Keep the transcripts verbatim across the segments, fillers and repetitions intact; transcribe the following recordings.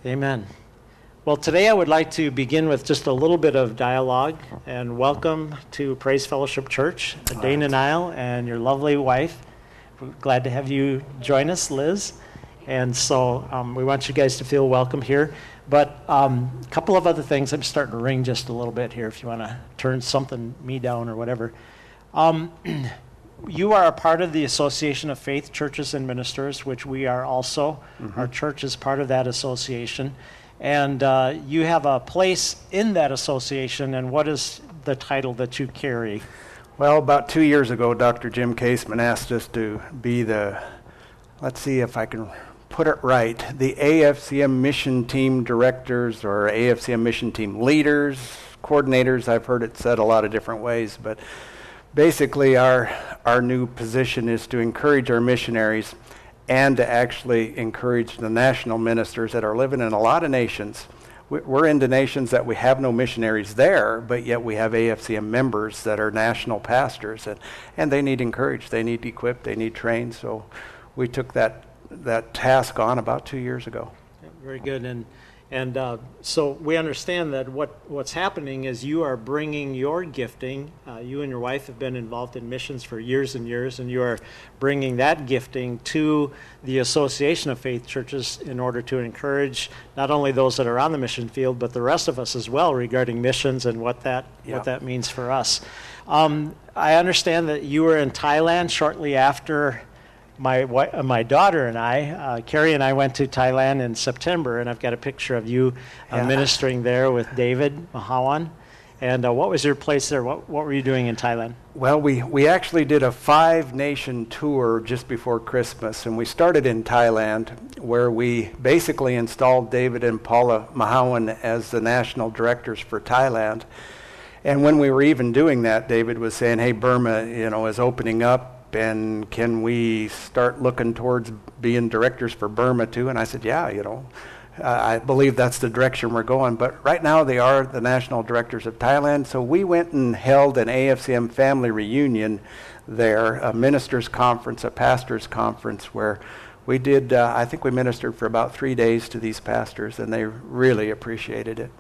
Amen. Well, today I would like to begin with just a little bit of dialogue and welcome to Praise Fellowship Church, Dana Nile and your lovely wife. We're glad to have you join us, Liz. And so um, we want you guys to feel welcome here. But um, a couple of other things. I'm starting to ring just a little bit here if you want to turn something, me down or whatever. Um, you are a part of the Association of Faith Churches and Ministers, which we are also. Mm-hmm. Our church is part of that association. And uh, you have a place in that association, and what is the title that you carry? Well, about two years ago, Doctor Jim Caseman asked us to be the, let's see if I can put it right, the A F C M mission team directors or A F C M mission team leaders, coordinators. I've heard it said a lot of different ways, but basically our, our new position is to encourage our missionaries and to actually encourage the national ministers that are living in a lot of nations. We're into nations that we have no missionaries there, but yet we have A F C M members that are national pastors, and, and they need encouraged, they need equipped, they need trained. So we took that that task on about two years ago. Very good. And and uh, so we understand that what, what's happening is you are bringing your gifting. Uh, you and your wife have been involved in missions for years and years, and you are bringing that gifting to the Association of Faith Churches in order to encourage not only those that are on the mission field, but the rest of us as well regarding missions and what that yeah. what that means for us. Um, I understand that you were in Thailand shortly after My uh, my daughter and I, uh, Carrie and I went to Thailand in September, and I've got a picture of you uh, yeah. ministering there with David Mahawan. And uh, what was your place there? What what were you doing in Thailand? Well, we, we actually did a five-nation tour just before Christmas, and we started in Thailand, where we basically installed David and Paula Mahawan as the national directors for Thailand. And when we were even doing that, David was saying, hey, Burma, you know, is opening up, and can we start looking towards being directors for Burma too? And I said, yeah, you know, uh, I believe that's the direction we're going. But right now they are the national directors of Thailand. So we went and held an A F C M family reunion there, a ministers' conference, a pastors' conference, where we did, uh, I think we ministered for about three days to these pastors, and they really appreciated it.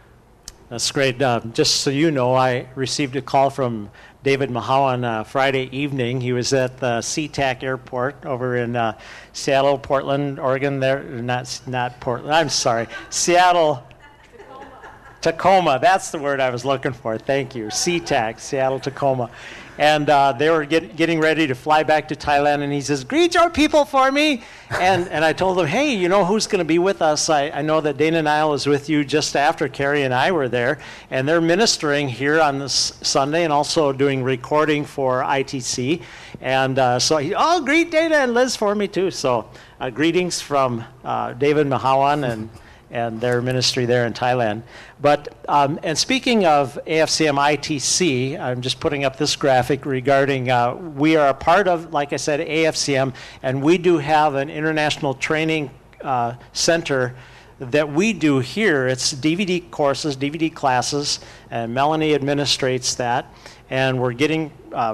That's great. Uh, just so you know, I received a call from David Mahawan uh, Friday evening. He was at the SeaTac airport over in uh, Seattle, Portland, Oregon. There, not not Portland. I'm sorry, Seattle, Tacoma. Tacoma. That's the word I was looking for. Thank you. SeaTac, Seattle, Tacoma. And uh, they were get, getting ready to fly back to Thailand, and he says, greet your people for me. And and I told him, hey, you know who's going to be with us? I, I know that Dana Nile is with you just after Carrie and I were there, and they're ministering here on this Sunday and also doing recording for I T C. And uh, so he, oh, greet Dana and Liz for me too. So uh, greetings from uh, David Mahawan and and their ministry there in Thailand. But, um, and speaking of A F C M I T C, I'm just putting up this graphic regarding, uh, we are a part of, like I said, A F C M, and we do have an international training uh, center that we do here. It's D V D courses, D V D classes, and Melanie administrates that, and we're getting uh,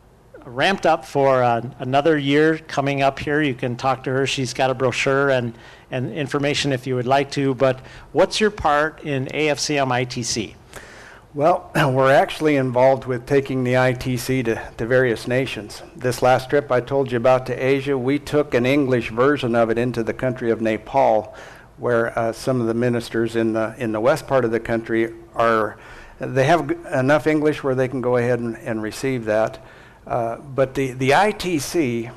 ramped up for uh, another year coming up here. You can talk to her. She's got a brochure and and information if you would like to, but what's your part in A F C M I T C? Well, we're actually involved with taking the I T C to, to various nations. This last trip I told you about to Asia, we took an English version of it into the country of Nepal, where uh, some of the ministers in the in the west part of the country are, they have enough English where they can go ahead and, and receive that. Uh, but the, the I T C,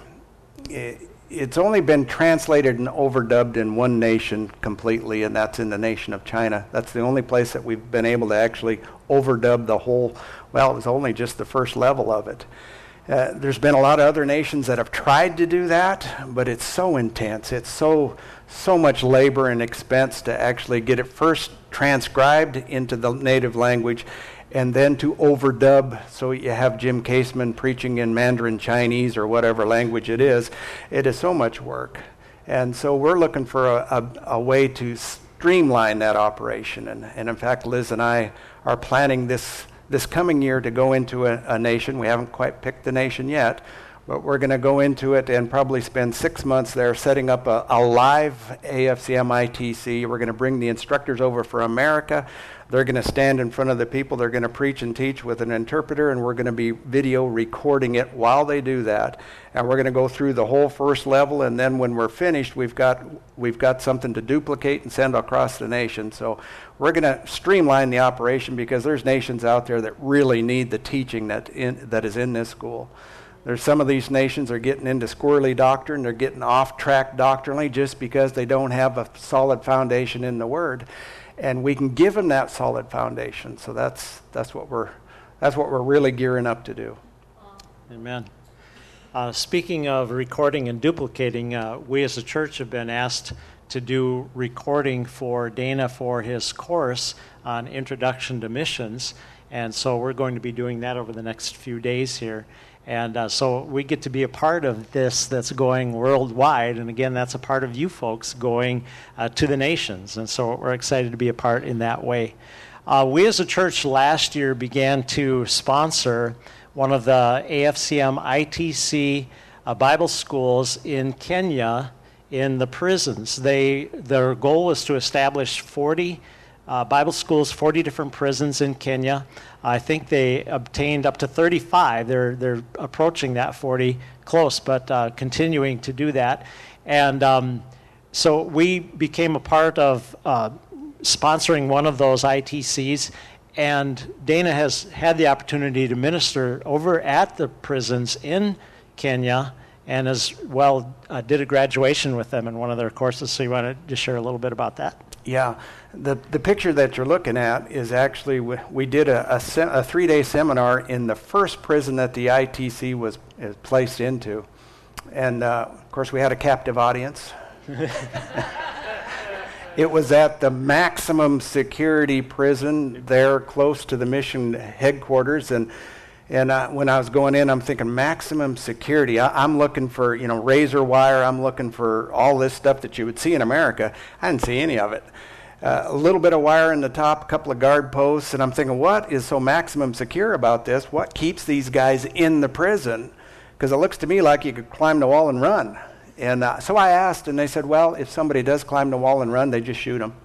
it, it's only been translated and overdubbed in one nation completely, and that's in the nation of China. That's the only place that we've been able to actually overdub the whole, well, it was only just the first level of it. Uh, there's been a lot of other nations that have tried to do that, but it's so intense. It's so so much labor and expense to actually get it first transcribed into the native language and then to overdub, so you have Jim Caseman preaching in Mandarin Chinese or whatever language it is. It is so much work. And so we're looking for a, a, a way to streamline that operation. And, and in fact, Liz and I are planning this this coming year to go into a, a nation. We haven't quite picked the nation yet, But we're going to go into it and probably spend six months there setting up a, a live A F C M I T C. We're going to bring the instructors over from America. They're going to stand in front of the people. They're going to preach and teach with an interpreter, and we're going to be video recording it while they do that. And we're going to go through the whole first level, and then when we're finished, we've got we've got something to duplicate and send across the nation. So we're going to streamline the operation because there's nations out there that really need the teaching that in, that is in this school. There's some of these nations are getting into squirrely doctrine. They're getting off track doctrinally just because they don't have a solid foundation in the Word. And we can give them that solid foundation. So that's that's what we're that's what we're really gearing up to do. Amen. Uh, speaking of recording and duplicating, uh, we as a church have been asked to do recording for Dana for his course on Introduction to Missions. And so we're going to be doing that over the next few days here. And uh, so we get to be a part of this that's going worldwide. And again, that's a part of you folks going uh, to the nations. And so we're excited to be a part in that way. Uh, we as a church last year began to sponsor one of the A F C M I T C uh, Bible schools in Kenya in the prisons. They, their goal was to establish forty uh, Bible schools, forty different prisons in Kenya. I think they obtained up to thirty-five. They're they're approaching that forty, close, but uh, continuing to do that. And um, so we became a part of uh, sponsoring one of those I T Cs. And Dana has had the opportunity to minister over at the prisons in Kenya, and as well uh, did a graduation with them in one of their courses. So you want to just share a little bit about that? Yeah, the the picture that you're looking at is actually, we, we did a, a, se- a three-day seminar in the first prison that the I T C was is placed into. And uh, of course we had a captive audience. It was at the maximum security prison there close to the mission headquarters. And And uh, when I was going in, I'm thinking maximum security. I, I'm looking for, you know, razor wire. I'm looking for all this stuff that you would see in America. I didn't see any of it. Uh, a little bit of wire in the top, a couple of guard posts, and I'm thinking, what is so maximum secure about this? What keeps these guys in the prison? Because it looks to me like you could climb the wall and run. And uh, so I asked, and they said, well, if somebody does climb the wall and run, they just shoot them.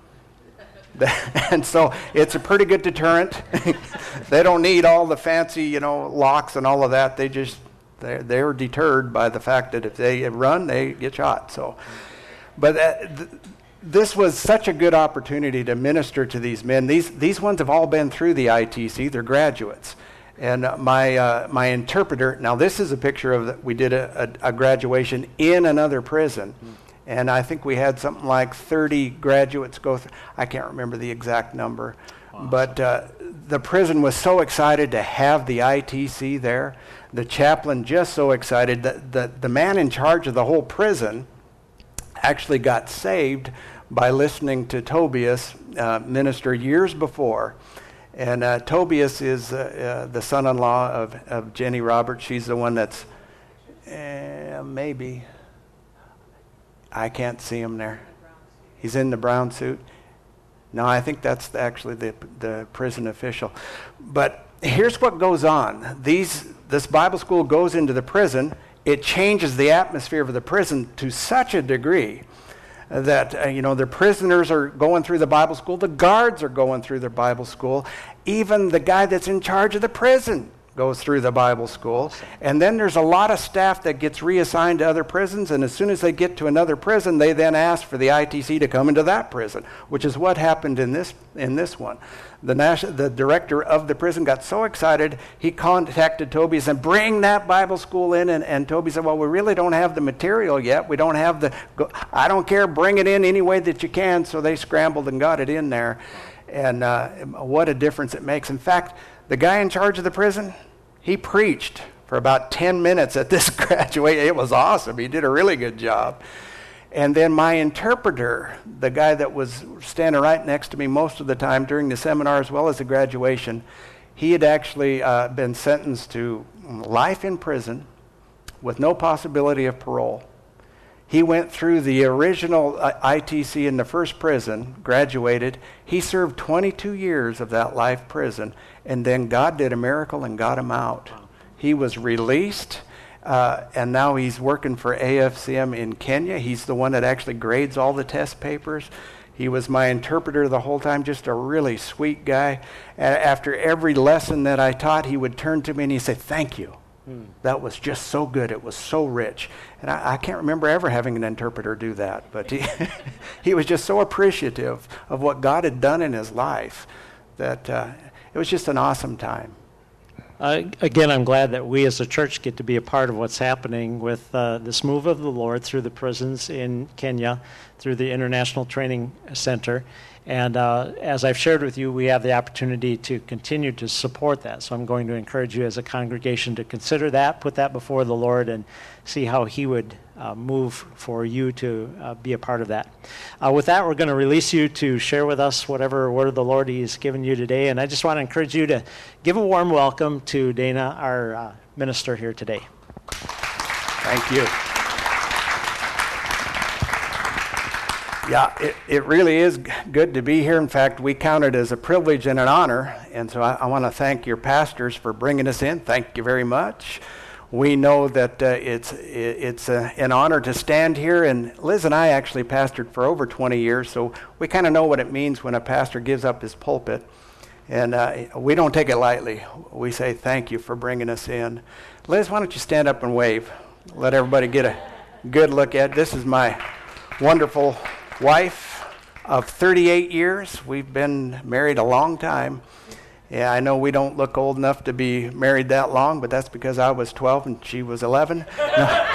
And so it's a pretty good deterrent. They don't need all the fancy, you know, locks and all of that. They just, they're, they're deterred by the fact that if they run, they get shot. So, but uh, th- this was such a good opportunity to minister to these men. These these ones have all been through the I T C. They're graduates. And uh, my uh, my interpreter, now this is a picture of, the, we did a, a, a graduation in another prison. Mm. And I think we had something like thirty graduates go through. I can't remember the exact number. Wow. But uh, the prison was so excited to have the I T C there. The chaplain just so excited that the, the man in charge of the whole prison actually got saved by listening to Tobias uh, minister years before. And uh, Tobias is uh, uh, the son-in-law of, of Jenny Roberts. She's the one that's uh, maybe... I can't see him there. He's in the brown suit. No, I think that's actually the the prison official. But here's what goes on. These this Bible school goes into the prison. It changes the atmosphere of the prison to such a degree that uh, you know the prisoners are going through the Bible school. The guards are going through the Bible school. Even the guy that's in charge of the prison goes through the Bible school. And then there's a lot of staff that gets reassigned to other prisons, and as soon as they get to another prison, they then ask for the I T C to come into that prison, which is what happened in this in this one. The national, the director of the prison got so excited, he contacted Toby and said, bring that Bible school in, and, and Toby said, well, we really don't have the material yet. We don't have the, go, I don't care, bring it in any way that you can. So they scrambled and got it in there. And uh, what a difference it makes. In fact, the guy in charge of the prison, he preached for about ten minutes at this graduation. It was awesome. He did a really good job. And then my interpreter, the guy that was standing right next to me most of the time during the seminar as well as the graduation, he had actually uh, been sentenced to life in prison with no possibility of parole. He went through the original uh, I T C in the first prison, graduated. He served twenty-two years of that life prison, and then God did a miracle and got him out. He was released. Uh, and now he's working for A F C M in Kenya. He's the one that actually grades all the test papers. He was my interpreter the whole time, just a really sweet guy. A- after every lesson that I taught, he would turn to me and he'd say, thank you. Hmm. That was just so good. It was so rich. And I, I can't remember ever having an interpreter do that. But he, he was just so appreciative of what God had done in his life that uh, it was just an awesome time. Uh, again, I'm glad that we as a church get to be a part of what's happening with uh, this move of the Lord through the prisons in Kenya, through the International Training Center. And uh, as I've shared with you, we have the opportunity to continue to support that. So I'm going to encourage you as a congregation to consider that, put that before the Lord, and see how he would uh, move for you to uh, be a part of that. Uh, with that, we're going to release you to share with us whatever word of the Lord he's given you today. And I just want to encourage you to give a warm welcome to Dana, our uh, minister here today. Thank you. Yeah, it, it really is g- good to be here. In fact, we count it as a privilege and an honor. And so I, I want to thank your pastors for bringing us in. Thank you very much. We know that uh, it's it, it's uh, an honor to stand here. And Liz and I actually pastored for over twenty years, so we kind of know what it means when a pastor gives up his pulpit. And uh, we don't take it lightly. We say thank you for bringing us in. Liz, why don't you stand up and wave? Let everybody get a good look at it. This is my wonderful wife of thirty-eight years. We've been married a long time. Yeah, I know we don't look old enough to be married that long, but that's because I was twelve and she was eleven. No,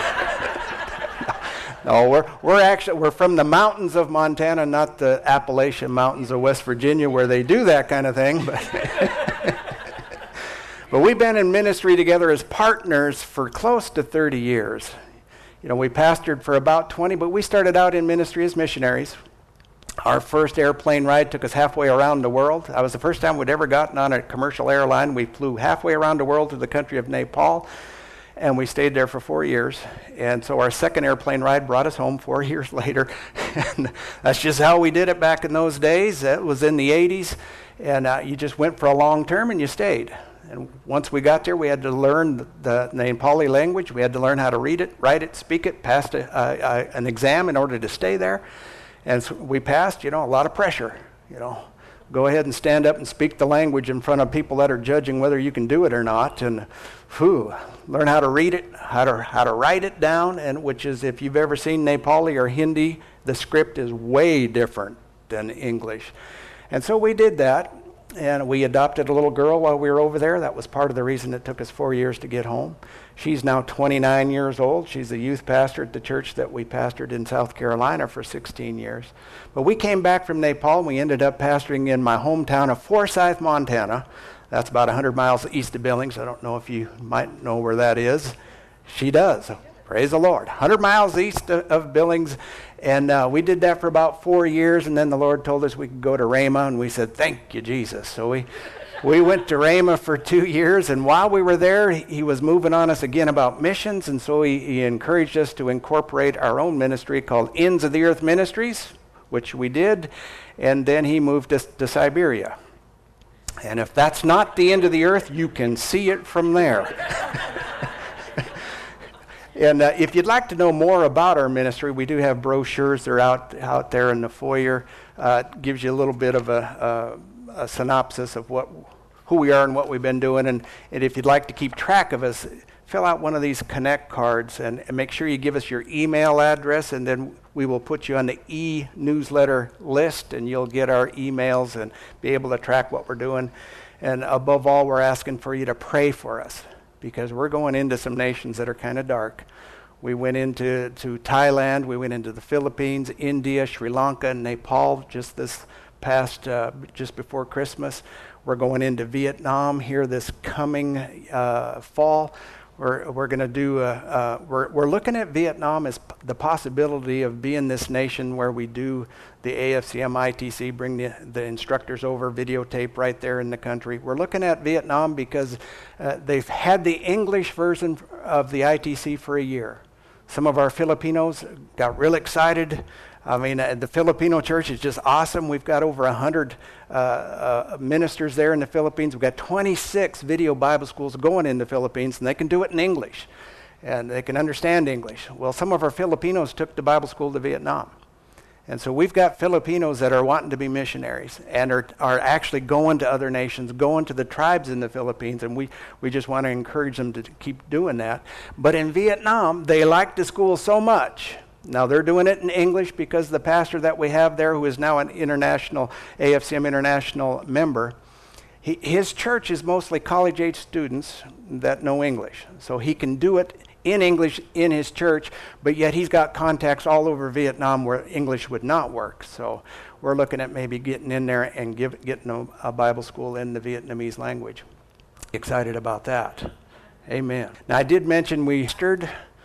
no we're we're actually we're from the mountains of Montana, not the Appalachian Mountains of West Virginia, where they do that kind of thing. But but we've been in ministry together as partners for close to thirty years. You know, we pastored for about twenty, but we started out in ministry as missionaries. Our first airplane ride took us halfway around the world. That was the first time we'd ever gotten on a commercial airline. We flew halfway around the world to the country of Nepal, and we stayed there for four years. And so our second airplane ride brought us home four years later. And that's just how we did it back in those days. It was in the eighties, and uh, you just went for a long term and you stayed. And once we got there, we had to learn the, the Nepali language. We had to learn how to read it, write it, speak it, passed a, uh, an exam in order to stay there. And so we passed, you know, a lot of pressure, you know. Go ahead and stand up and speak the language in front of people that are judging whether you can do it or not. And whew, learn how to read it, how to how to write it down, and which is, if you've ever seen Nepali or Hindi, the script is way different than English. And so we did that. And we adopted a little girl while we were over there. That was part of the reason it took us four years to get home. She's now twenty-nine years old. She's a youth pastor at the church that we pastored in South Carolina for sixteen years. But we came back from Nepal, and we ended up pastoring in my hometown of Forsyth, Montana. That's about one hundred miles east of Billings. I don't know if you might know where that is. She does. Praise the Lord. one hundred miles east of, of Billings. And uh, we did that for about four years, and then the Lord told us we could go to Rhema, and we said, thank you, Jesus. So we we went to Rhema for two years, and while we were there, he, he was moving on us again about missions, and so he, he encouraged us to incorporate our own ministry called Ends of the Earth Ministries, which we did, and then he moved us to Siberia. And if that's not the end of the earth, you can see it from there. And uh, if you'd like to know more about our ministry, we do have brochures. They're out out there in the foyer. Uh, it gives you a little bit of a, a, a synopsis of what, who we are and what we've been doing. And, and if you'd like to keep track of us, fill out one of these Connect cards and, and make sure you give us your email address, and then we will put you on the e-newsletter list, and you'll get our emails and be able to track what we're doing. And above all, we're asking for you to pray for us, because we're going into some nations that are kind of dark. We went into to Thailand, we went into the Philippines, India, Sri Lanka, and Nepal just this past, uh, just before Christmas. We're going into Vietnam here this coming uh, fall. We're we're going to do, a, uh, we're, we're looking at Vietnam as p- the possibility of being this nation where we do the A F C M I T C, bring the, the instructors over, videotape right there in the country. We're looking at Vietnam because uh, they've had the English version of the I T C for a year. Some of our Filipinos got real excited. I mean, uh, the Filipino church is just awesome. We've got over one hundred uh, uh, ministers there in the Philippines. We've got twenty-six video Bible schools going in the Philippines, and they can do it in English. and they can understand English. Well, some of our Filipinos took the Bible school to Vietnam. And so we've got Filipinos that are wanting to be missionaries and are, are actually going to other nations, going to the tribes in the Philippines, and we, we just want to encourage them to keep doing that. But in Vietnam, they like the school so much. Now, they're doing it in English because the pastor that we have there, who is now an international, A F C M international member, he, his church is mostly college-age students that know English. So he can do it in English in his church, but yet he's got contacts all over Vietnam where English would not work. So we're looking at maybe getting in there and give, getting a, a Bible school in the Vietnamese language. Excited about that. Amen. Now, I did mention we stirred.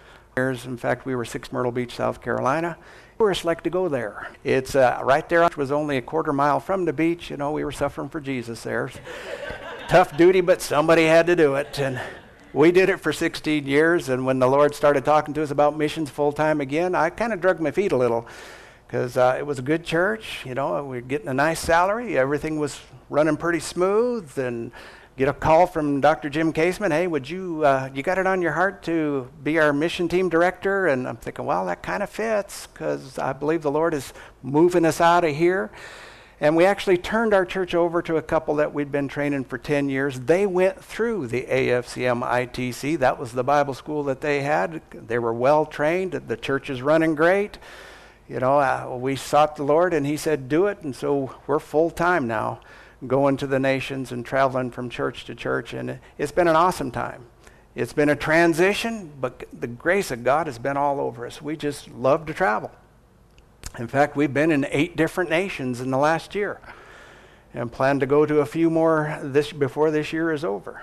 In fact, we were Six Myrtle Beach, South Carolina. We were selected to go there. It's uh, right there, which was only a quarter mile from the beach. You know, we were suffering for Jesus there. Tough duty, but somebody had to do it. And we did it for sixteen years, and when the Lord started talking to us about missions full-time again, I kind of drug my feet a little because uh, it was a good church. You know, we were getting a nice salary. Everything was running pretty smooth, and get a call from Doctor Jim Caseman, hey, would you, uh, you got it on your heart to be our mission team director? And I'm thinking, well, that kind of fits because I believe the Lord is moving us out of here. And we actually turned our church over to a couple that we'd been training for ten years. They went through the A F C M I T C. That was the Bible school that they had. They were well trained. The church is running great. You know, uh, we sought the Lord, and he said, do it. And so we're full-time now, going to the nations and traveling from church to church. And it's been an awesome time. It's been a transition, but the grace of God has been all over us. We just love to travel. In fact, we've been in eight different nations in the last year and plan to go to a few more this before this year is over.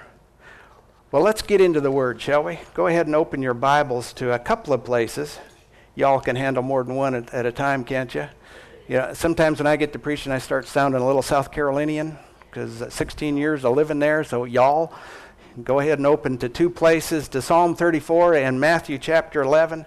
Well, let's get into the Word, shall we? Go ahead and open your Bibles to a couple of places. Y'all can handle more than one at, at a time, can't you? You know, sometimes when I get to preaching, I start sounding a little South Carolinian because sixteen years of living there. So y'all, go ahead and open to two places, to Psalm thirty-four and Matthew chapter eleven.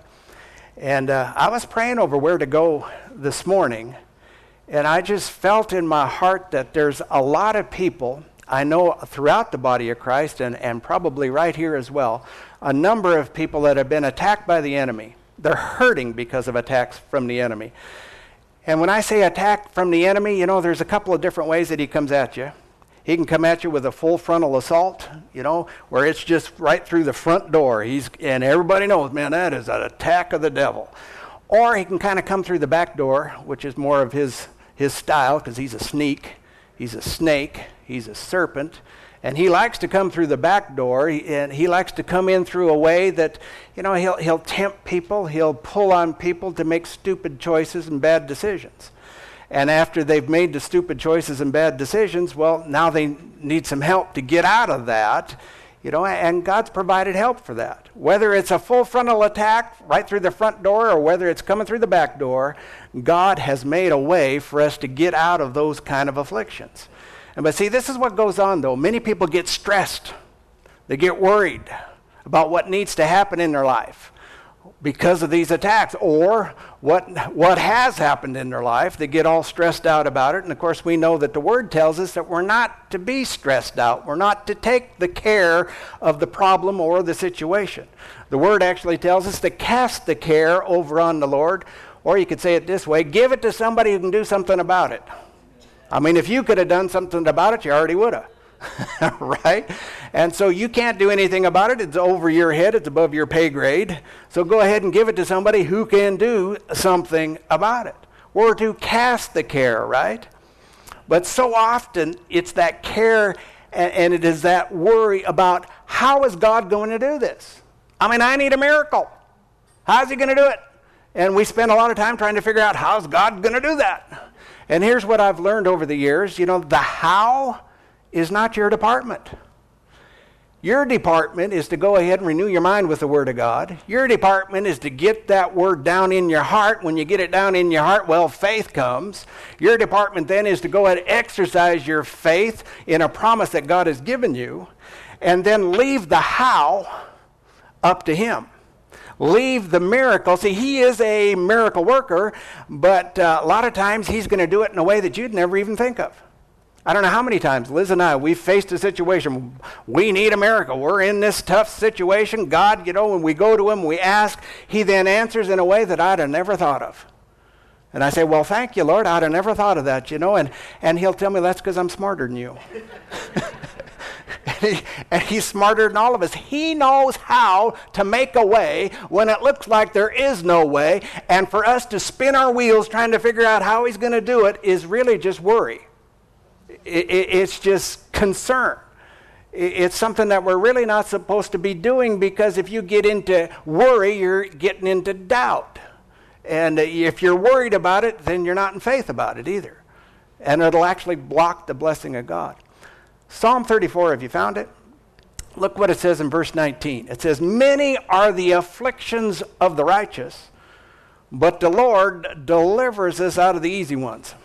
And uh, I was praying over where to go this morning, and I just felt in my heart that there's a lot of people, I know throughout the body of Christ, and, and probably right here as well, a number of people that have been attacked by the enemy. They're hurting because of attacks from the enemy. And when I say attack from the enemy, you know, there's a couple of different ways that he comes at you. He can come at you with a full frontal assault, you know, where it's just right through the front door. He's and everybody knows, man, that is an attack of the devil. Or he can kind of come through the back door, which is more of his, his style, because he's a sneak, he's a snake, he's a serpent. And he likes to come through the back door, and he likes to come in through a way that, you know, he'll, he'll tempt people, he'll pull on people to make stupid choices and bad decisions. And after they've made the stupid choices and bad decisions, well, now they need some help to get out of that, you know, and God's provided help for that. Whether it's a full frontal attack right through the front door or whether it's coming through the back door, God has made a way for us to get out of those kind of afflictions. And but see, this is what goes on, though. Many people get stressed. They get worried about what needs to happen in their life because of these attacks, or what what has happened in their life. They get all stressed out about it. And of course, we know that the Word tells us that we're not to be stressed out. We're not to take the care of the problem or the situation. The Word actually tells us to cast the care over on the Lord, or you could say it this way, give it to somebody who can do something about it. I mean, if you could have done something about it, you already would have. Right? And so you can't do anything about it. It's over your head. It's above your pay grade. So go ahead and give it to somebody who can do something about it. We're to cast the care, right? But so often it's that care and, and it is that worry about how is God going to do this? I mean, I need a miracle. How's he going to do it? And we spend a lot of time trying to figure out how's God going to do that. And here's what I've learned over the years. You know, the how is not your department. Your department is to go ahead and renew your mind with the Word of God. Your department is to get that Word down in your heart. When you get it down in your heart, well, faith comes. Your department then is to go ahead and exercise your faith in a promise that God has given you, and then leave the how up to Him. Leave the miracle. See, He is a miracle worker, but uh, a lot of times He's going to do it in a way that you'd never even think of. I don't know how many times Liz and I, we've faced a situation. We need a miracle. We're in this tough situation. God, you know, when we go to him, we ask, he then answers in a way that I'd have never thought of. And I say, well, thank you, Lord. I'd have never thought of that, you know. And, and he'll tell me that's because I'm smarter than you. and, he, and he's smarter than all of us. He knows how to make a way when it looks like there is no way. And for us to spin our wheels trying to figure out how he's going to do it is really just worry. It, it, it's just concern. It, it's something that we're really not supposed to be doing, because if you get into worry, you're getting into doubt. And if you're worried about it, then you're not in faith about it either. And it'll actually block the blessing of God. Psalm thirty-four, have you found it? Look what it says in verse nineteen. It says, many are the afflictions of the righteous, but the Lord delivers us out of the easy ones.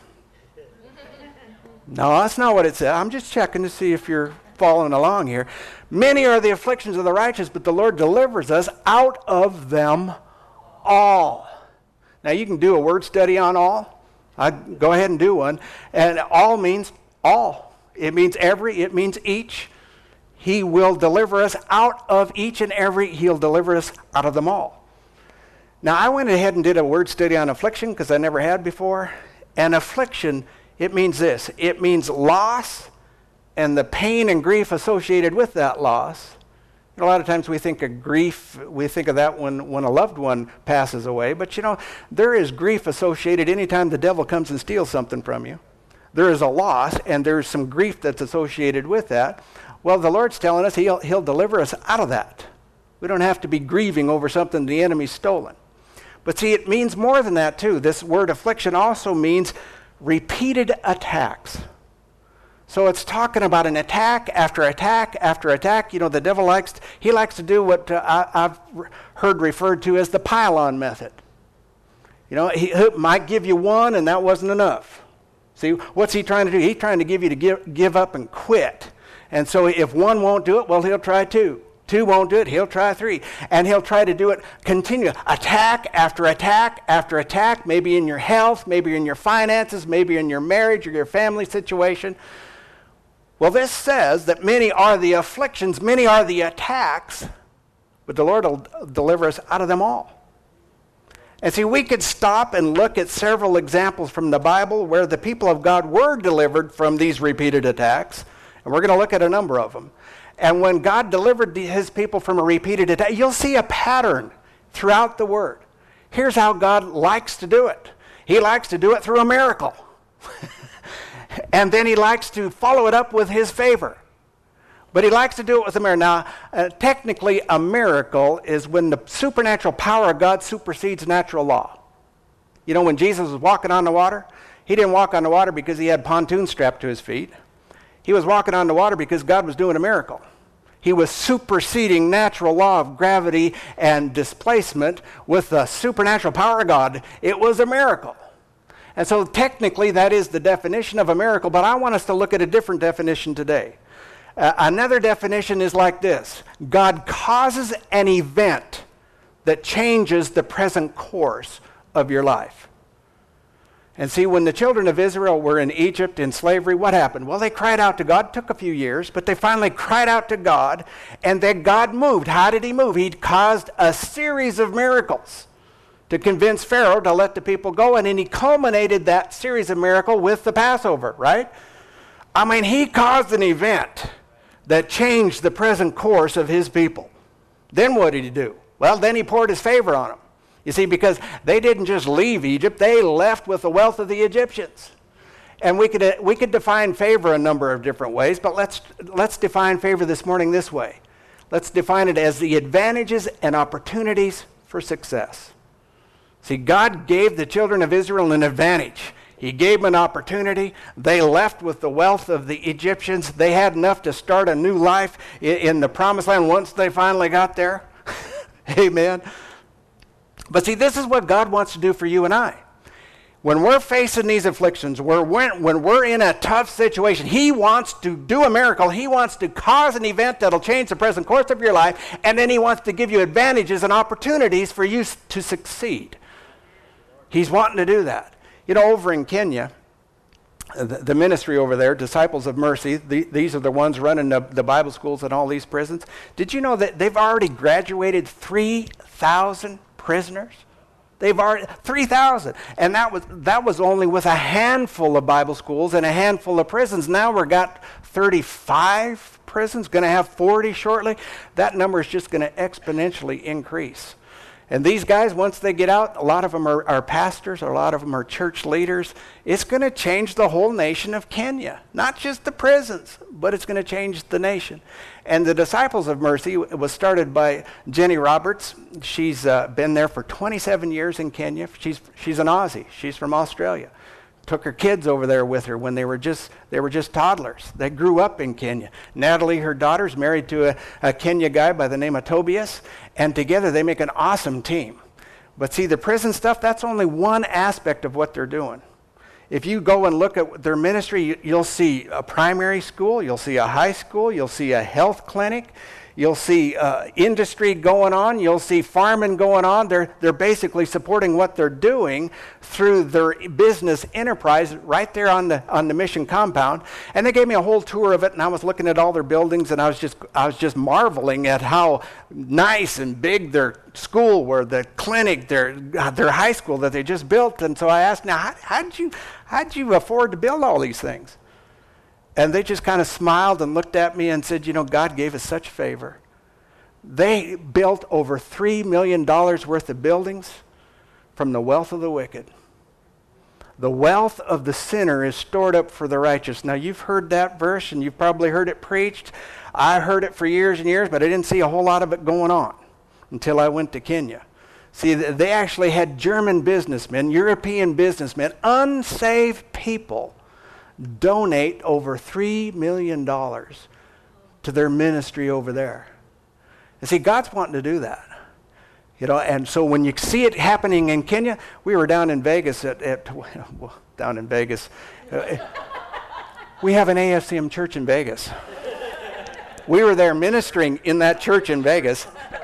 No, that's not what it says. I'm just checking to see if you're following along here. Many are the afflictions of the righteous, but the Lord delivers us out of them all. Now, you can do a word study on all. I'd go ahead and do one. And all means all. It means every. It means each. He will deliver us out of each and every. He'll deliver us out of them all. Now, I went ahead and did a word study on affliction because I never had before. And affliction, it means this. It means loss and the pain and grief associated with that loss. A lot of times we think of grief, we think of that when, when a loved one passes away. But, you know, there is grief associated anytime the devil comes and steals something from you. There is a loss, and there's some grief that's associated with that. Well, the Lord's telling us he'll, he'll deliver us out of that. We don't have to be grieving over something the enemy's stolen. But see, it means more than that, too. This word affliction also means repeated attacks. So it's talking about an attack after attack after attack. You know, the devil likes, to, he likes to do what uh, I, I've heard referred to as the pile-on method. You know, he, he might give you one and that wasn't enough. See, what's he trying to do? He's trying to give you to give, give up and quit. And so if one won't do it, well, he'll try two. Two won't do it, he'll try three. And he'll try to do it continue. Attack after attack after attack, maybe in your health, maybe in your finances, maybe in your marriage or your family situation. Well, this says that many are the afflictions, many are the attacks, but the Lord will deliver us out of them all. And see, we could stop and look at several examples from the Bible where the people of God were delivered from these repeated attacks, and we're going to look at a number of them. And when God delivered his people from a repeated attack, you'll see a pattern throughout the Word. Here's how God likes to do it. He likes to do it through a miracle. And then he likes to follow it up with his favor. But he likes to do it with a miracle. Now, uh, technically, a miracle is when the supernatural power of God supersedes natural law. You know, when Jesus was walking on the water, he didn't walk on the water because he had pontoons strapped to his feet. He was walking on the water because God was doing a miracle. He was superseding natural law of gravity and displacement with the supernatural power of God. It was a miracle. And so technically that is the definition of a miracle, but I want us to look at a different definition today. Uh, another definition is like this. God causes an event that changes the present course of your life. And see, when the children of Israel were in Egypt in slavery, what happened? Well, they cried out to God. It took a few years, but they finally cried out to God, and then God moved. How did he move? He caused a series of miracles to convince Pharaoh to let the people go, and then he culminated that series of miracles with the Passover, right? I mean, he caused an event that changed the present course of his people. Then what did he do? Well, then he poured his favor on them. You see, because they didn't just leave Egypt, they left with the wealth of the Egyptians. And we could, uh, we could define favor a number of different ways, but let's, let's define favor this morning this way. Let's define it as the advantages and opportunities for success. See, God gave the children of Israel an advantage. He gave them an opportunity. They left with the wealth of the Egyptians. They had enough to start a new life in, in the promised land once they finally got there. Amen. But see, this is what God wants to do for you and I. When we're facing these afflictions, when we're, when we're in a tough situation, he wants to do a miracle. He wants to cause an event that'll change the present course of your life, and then he wants to give you advantages and opportunities for you to succeed. He's wanting to do that. You know, over in Kenya, the, the ministry over there, Disciples of Mercy, the, these are the ones running the, the Bible schools in all these prisons. Did you know that they've already graduated three thousand prisoners? They've already, three thousand. And that was, that was only with a handful of Bible schools and a handful of prisons. Now we've got thirty-five prisons, going to have forty shortly. That number is just going to exponentially increase. And these guys, once they get out, a lot of them are, are pastors, a lot of them are church leaders. It's going to change the whole nation of Kenya. Not just the prisons, but it's going to change the nation. And the Disciples of Mercy was started by Jenny Roberts. She's uh, been there for twenty-seven years in Kenya. She's, she's an Aussie. She's from Australia. Took her kids over there with her when they were just they were just toddlers. They grew up in Kenya. Natalie, her daughter's married to a, a Kenya guy by the name of Tobias, and together they make an awesome team. But see, the prison stuff, that's only one aspect of what they're doing. If you go and look at their ministry, you'll see a primary school, you'll see a high school, you'll see a health clinic, you'll see uh, industry going on, you'll see farming going on. They're, they're basically supporting what they're doing through their business enterprise right there on the on the mission compound. And they gave me a whole tour of it, and I was looking at all their buildings, and I was just I was just marveling at how nice and big their school were, the clinic, their their high school that they just built. And so I asked, now, how, how did you how did you afford to build all these things? And they just kind of smiled and looked at me and said, you know, God gave us such favor. They built over three million dollars worth of buildings from the wealth of the wicked. The wealth of the sinner is stored up for the righteous. Now, you've heard that verse, and you've probably heard it preached. I heard it for years and years, but I didn't see a whole lot of it going on until I went to Kenya. See, they actually had German businessmen, European businessmen, unsaved people donate over three million dollars to their ministry over there. And see, God's wanting to do that. You know, and so when you see it happening in Kenya, we were down in Vegas at, at well, down in Vegas. Uh, we have an A F C M church in Vegas. We were there ministering in that church in Vegas.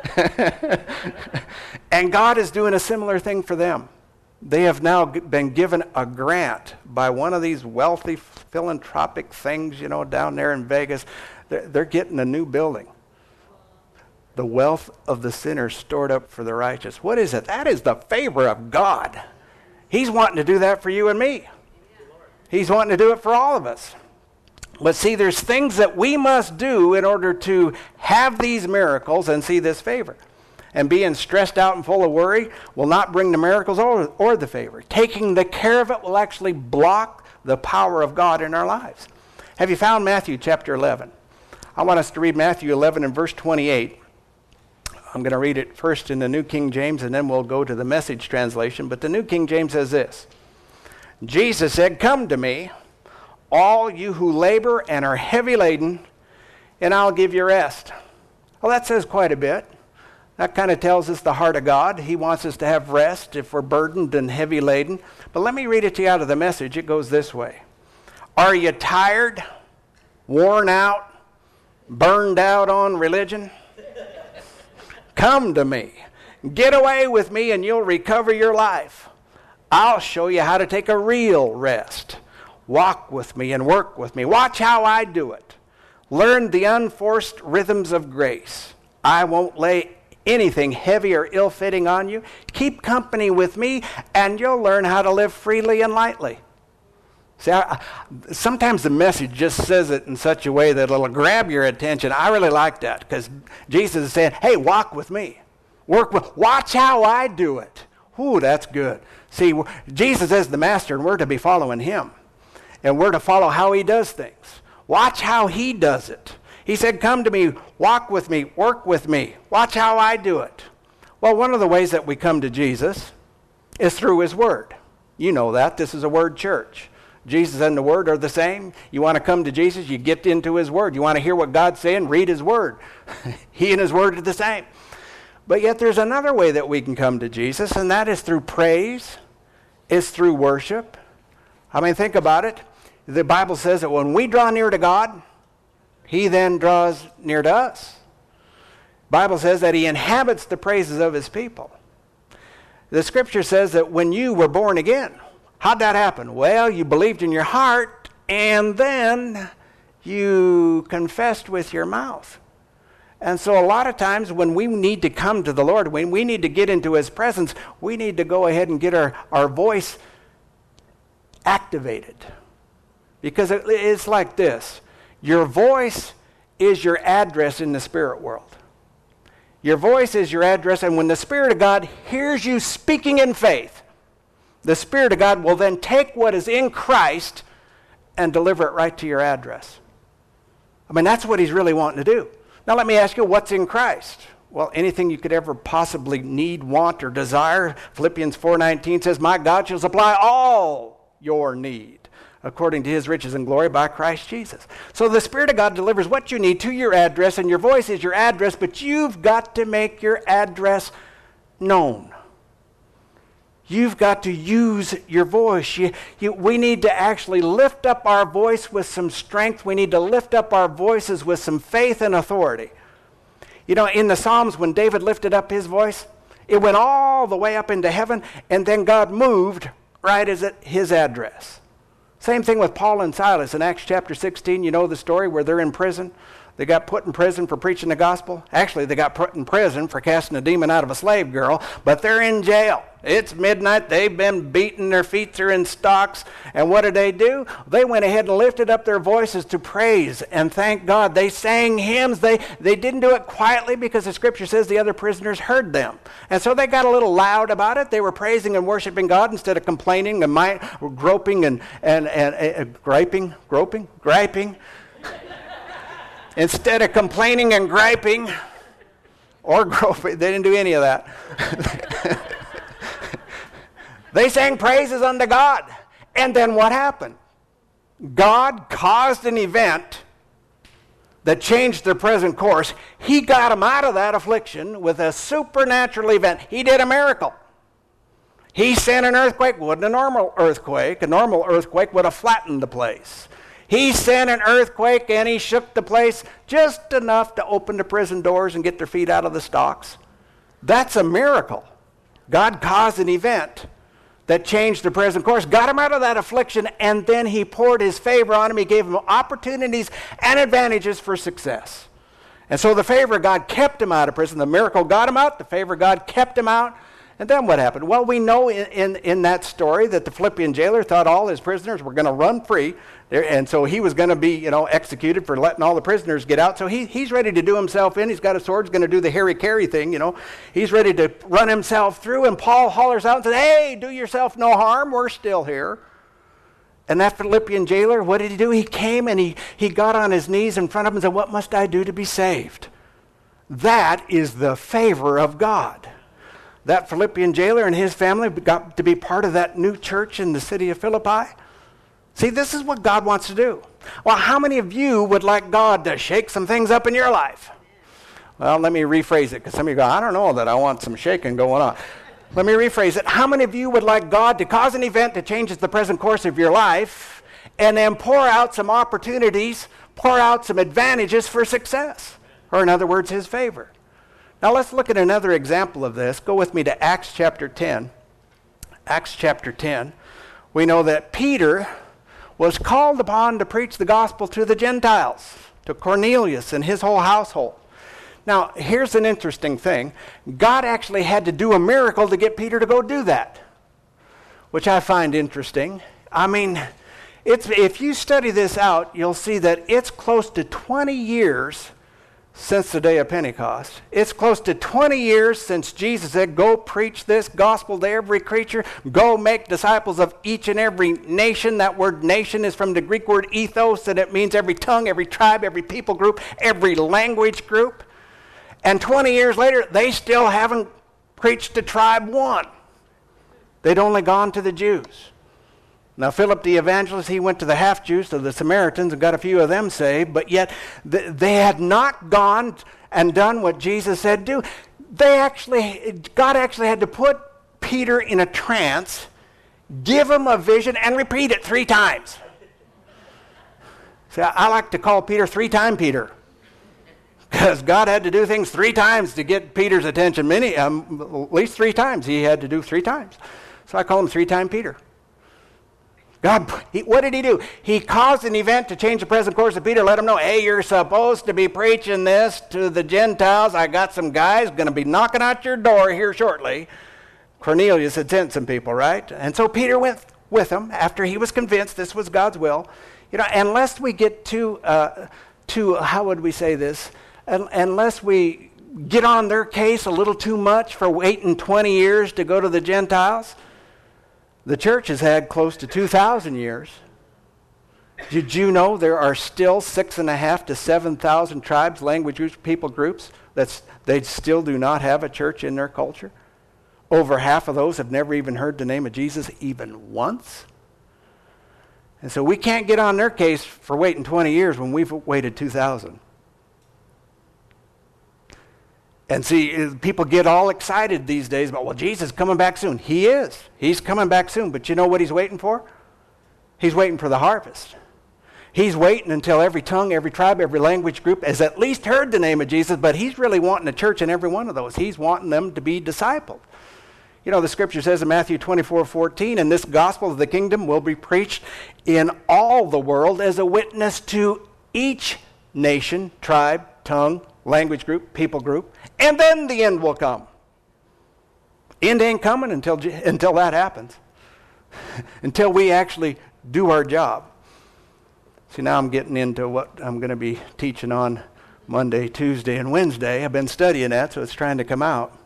And God is doing a similar thing for them. They have now been given a grant by one of these wealthy philanthropic things, you know, down there in Vegas. They're, they're getting a new building. The wealth of the sinner stored up for the righteous. What is it? That is the favor of God. He's wanting to do that for you and me. He's wanting to do it for all of us. But see, there's things that we must do in order to have these miracles and see this favor. And being stressed out and full of worry will not bring the miracles or, or the favor. Taking the care of it will actually block the power of God in our lives. Have you found Matthew chapter eleven? I want us to read Matthew eleven and verse twenty-eight. I'm going to read it first in the New King James, and then we'll go to the Message translation. But the New King James says this. Jesus said, "Come to me, all you who labor and are heavy laden, and I'll give you rest." Well, that says quite a bit. That kind of tells us the heart of God. He wants us to have rest if we're burdened and heavy laden. But let me read it to you out of the Message. It goes this way. Are you tired, worn out, burned out on religion? Come to me. Get away with me and you'll recover your life. I'll show you how to take a real rest. Walk with me and work with me. Watch how I do it. Learn the unforced rhythms of grace. I won't lay anything heavy or ill-fitting on you. Keep company with me and you'll learn how to live freely and lightly. See, I, sometimes the Message just says it in such a way that it'll grab your attention. I really like that because Jesus is saying, hey, walk with me. Work with, watch how I do it. Ooh, that's good. See, Jesus is the master and we're to be following him. And we're to follow how he does things. Watch how he does it. He said, come to me, walk with me, work with me. Watch how I do it. Well, one of the ways that we come to Jesus is through his word. You know that. This is a word church. Jesus and the word are the same. You want to come to Jesus, you get into his word. You want to hear what God's saying, read his word. He and his word are the same. But yet there's another way that we can come to Jesus, and that is through praise. It's through worship. I mean, think about it. The Bible says that when we draw near to God, he then draws near to us. The Bible says that he inhabits the praises of his people. The scripture says that when you were born again, How'd that happen? Well, you believed in your heart, and then you confessed with your mouth. And so a lot of times when we need to come to the Lord, when we need to get into his presence, we need to go ahead and get our, our voice activated. Because it, it's like this. Your voice is your address in the spirit world. Your voice is your address, and when the Spirit of God hears you speaking in faith, the Spirit of God will then take what is in Christ and deliver it right to your address. I mean, that's what he's really wanting to do. Now let me ask you, what's in Christ? Well, anything you could ever possibly need, want, or desire. Philippians four nineteen says, my God shall supply all your need according to his riches and glory by Christ Jesus. So the Spirit of God delivers what you need to your address, and your voice is your address, but you've got to make your address known. You've got to use your voice. You, you, we need to actually lift up our voice with some strength. We need to lift up our voices with some faith and authority. You know, in the Psalms, when David lifted up his voice, it went all the way up into heaven, and then God moved right as at his address. Same thing with Paul and Silas in Acts chapter sixteen. You know the story where they're in prison. They got put in prison for preaching the gospel. Actually, they got put in prison for casting a demon out of a slave girl, but they're in jail. It's midnight. They've been beaten. Their feet are in stocks. And what did they do? They went ahead and lifted up their voices to praise and thank God. They sang hymns. They, they didn't do it quietly because the scripture says the other prisoners heard them. And so they got a little loud about it. They were praising and worshiping God instead of complaining and my, groping and, and, and, and griping, groping, griping. Instead of complaining and griping or groping, they didn't do any of that. They sang praises unto God. And then what happened? God caused an event that changed their present course. He got them out of that affliction with a supernatural event. He did a miracle. He sent an earthquake. It wasn't a normal earthquake. A normal earthquake would have flattened the place. He sent an earthquake and he shook the place just enough to open the prison doors and get their feet out of the stocks. That's a miracle. God caused an event that changed the present course, got him out of that affliction, and then he poured his favor on him. He gave him opportunities and advantages for success. And so the favor of God kept him out of prison. The miracle got him out. The favor of God kept him out. And then what happened? Well, we know in, in, in that story that the Philippian jailer thought all his prisoners were going to run free. There, and so he was going to be, you know, executed for letting all the prisoners get out. So he, he's ready to do himself in. He's got a sword. He's going to do the Harry Carey thing, you know. He's ready to run himself through. And Paul hollers out and says, hey, do yourself no harm. We're still here. And that Philippian jailer, what did he do? He came and he, he got on his knees in front of him and said, what must I do to be saved? That is the favor of God. That Philippian jailer and his family got to be part of that new church in the city of Philippi. See, this is what God wants to do. Well, how many of you would like God to shake some things up in your life? Well, let me rephrase it, because some of you go, I don't know that I want some shaking going on. Let me rephrase it. How many of you would like God to cause an event that changes the present course of your life and then pour out some opportunities, pour out some advantages for success? Or in other words, his favor. Now let's look at another example of this. Go with me to Acts chapter ten. Acts chapter ten. We know that Peter was called upon to preach the gospel to the Gentiles, to Cornelius and his whole household. Now, here's an interesting thing. God actually had to do a miracle to get Peter to go do that, which I find interesting. I mean, it's, if you study this out, you'll see that it's close to twenty years since the day of Pentecost. It's close to twenty years since Jesus said, go preach this gospel to every creature. Go make disciples of each and every nation. That word nation is from the Greek word ethos, and it means every tongue, every tribe, every people group, every language group. And twenty years later, they still haven't preached to tribe one. They'd only gone to the Jews. Now, Philip the evangelist, he went to the half-Jews, to the Samaritans, and got a few of them saved, but yet th- they had not gone and done what Jesus said do. They actually, God actually had to put Peter in a trance, give him a vision, and repeat it three times. See, I like to call Peter three-time Peter, because God had to do things three times to get Peter's attention. Many, um, at least three times he had to do three times. So I call him three-time Peter. God, he, what did he do? He caused an event to change the present course of Peter, let him know, hey, you're supposed to be preaching this to the Gentiles. I got some guys going to be knocking at your door here shortly. Cornelius had sent some people, right? And so Peter went with him after he was convinced this was God's will. You know, unless we get too, uh, too, how would we say this? Unless we get on their case a little too much for waiting twenty years to go to the Gentiles, the church has had close to two thousand years. Did you know there are still six and a half to seven thousand tribes, language groups, people groups that they still do not have a church in their culture? Over half of those have never even heard the name of Jesus even once. And so we can't get on their case for waiting twenty years when we've waited two thousand. And see, people get all excited these days about, well, Jesus is coming back soon. He is. He's coming back soon. But you know what he's waiting for? He's waiting for the harvest. He's waiting until every tongue, every tribe, every language group has at least heard the name of Jesus, but he's really wanting a church in every one of those. He's wanting them to be discipled. You know, the scripture says in Matthew twenty-four fourteen, and this gospel of the kingdom will be preached in all the world as a witness to each nation, tribe, tongue, language group, people group, and then the end will come. End ain't coming until, until that happens. Until we actually do our job. See, now I'm getting into what I'm going to be teaching on Monday, Tuesday, and Wednesday. I've been studying that, so it's trying to come out.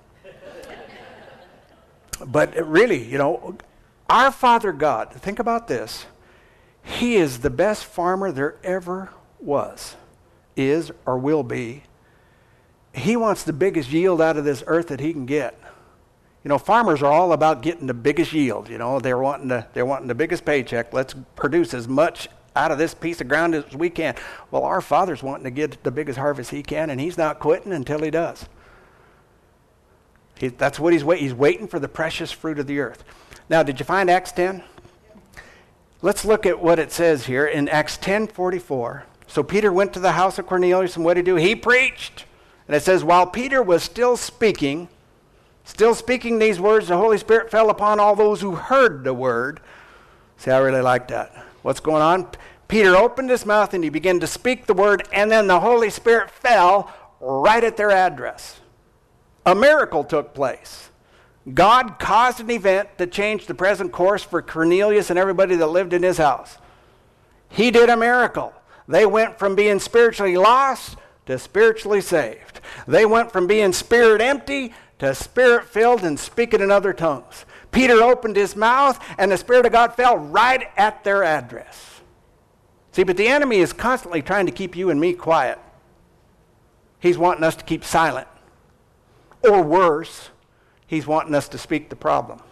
But really, you know, our Father God, think about this. He is the best farmer there ever was, is, or will be. He wants the biggest yield out of this earth that he can get. You know, farmers are all about getting the biggest yield. You know, they're wanting the, they're wanting the biggest paycheck. Let's produce as much out of this piece of ground as we can. Well, our Father's wanting to get the biggest harvest he can, and he's not quitting until he does. He, that's what he's waiting. He's waiting for the precious fruit of the earth. Now, did you find Acts ten? Let's look at what it says here in Acts ten forty-four. So Peter went to the house of Cornelius, and what did he do? He preached. And it says, while Peter was still speaking, still speaking these words, the Holy Spirit fell upon all those who heard the word. See, I really like that. What's going on? Peter opened his mouth and he began to speak the word, and then the Holy Spirit fell right at their address. A miracle took place. God caused an event that changed the present course for Cornelius and everybody that lived in his house. He did a miracle. They went from being spiritually lost to spiritually saved. They went from being spirit empty to spirit filled and speaking in other tongues. Peter opened his mouth and the Spirit of God fell right at their address. See, but the enemy is constantly trying to keep you and me quiet. He's wanting us to keep silent. Or worse, he's wanting us to speak the problem.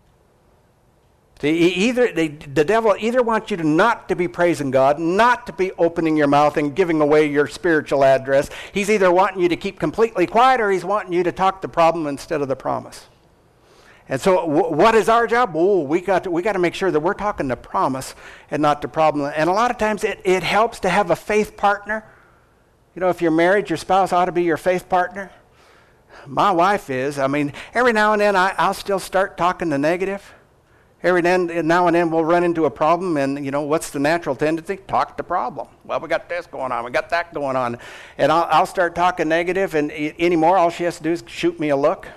See, either they, the devil either wants you to not to be praising God, not to be opening your mouth and giving away your spiritual address. He's either wanting you to keep completely quiet, or he's wanting you to talk the problem instead of the promise. And so, w- what is our job? Oh, we got to, we got to make sure that we're talking the promise and not the problem. And a lot of times, it, it helps to have a faith partner. You know, if you're married, your spouse ought to be your faith partner. My wife is. I mean, every now and then I, I'll still start talking the negative. Every then, now and then we'll run into a problem, and, you know, what's the natural tendency? Talk the problem. Well, we got this going on. We got that going on. And I'll, I'll start talking negative, and anymore, all she has to do is shoot me a look.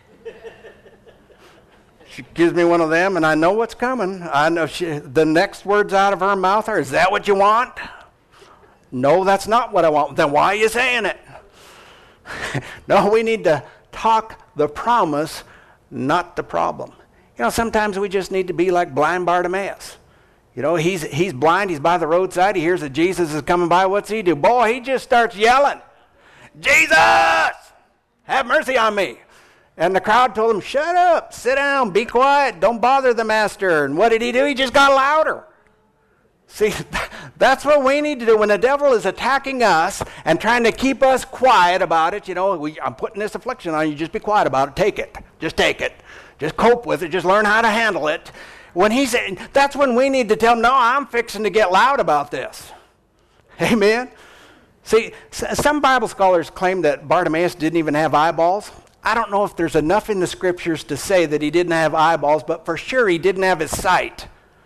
She gives me one of them, and I know what's coming. I know she, the next words out of her mouth are, is that what you want? No, that's not what I want. Then why are you saying it? No, we need to talk the promise, not the problem. You know, sometimes we just need to be like blind Bartimaeus. You know, he's he's blind, he's by the roadside, he hears that Jesus is coming by. What's he do? Boy, he just starts yelling, Jesus, have mercy on me. And the crowd told him, shut up, sit down, be quiet, don't bother the master. And what did he do? He just got louder. See, that's what we need to do when the devil is attacking us and trying to keep us quiet about it. You know, we, I'm putting this affliction on you, just be quiet about it, take it, just take it. Just cope with it. Just learn how to handle it. When he's saying, that's when we need to tell him, no, I'm fixing to get loud about this. Amen? See, some Bible scholars claim that Bartimaeus didn't even have eyeballs. I don't know if there's enough in the scriptures to say that he didn't have eyeballs, but for sure he didn't have his sight.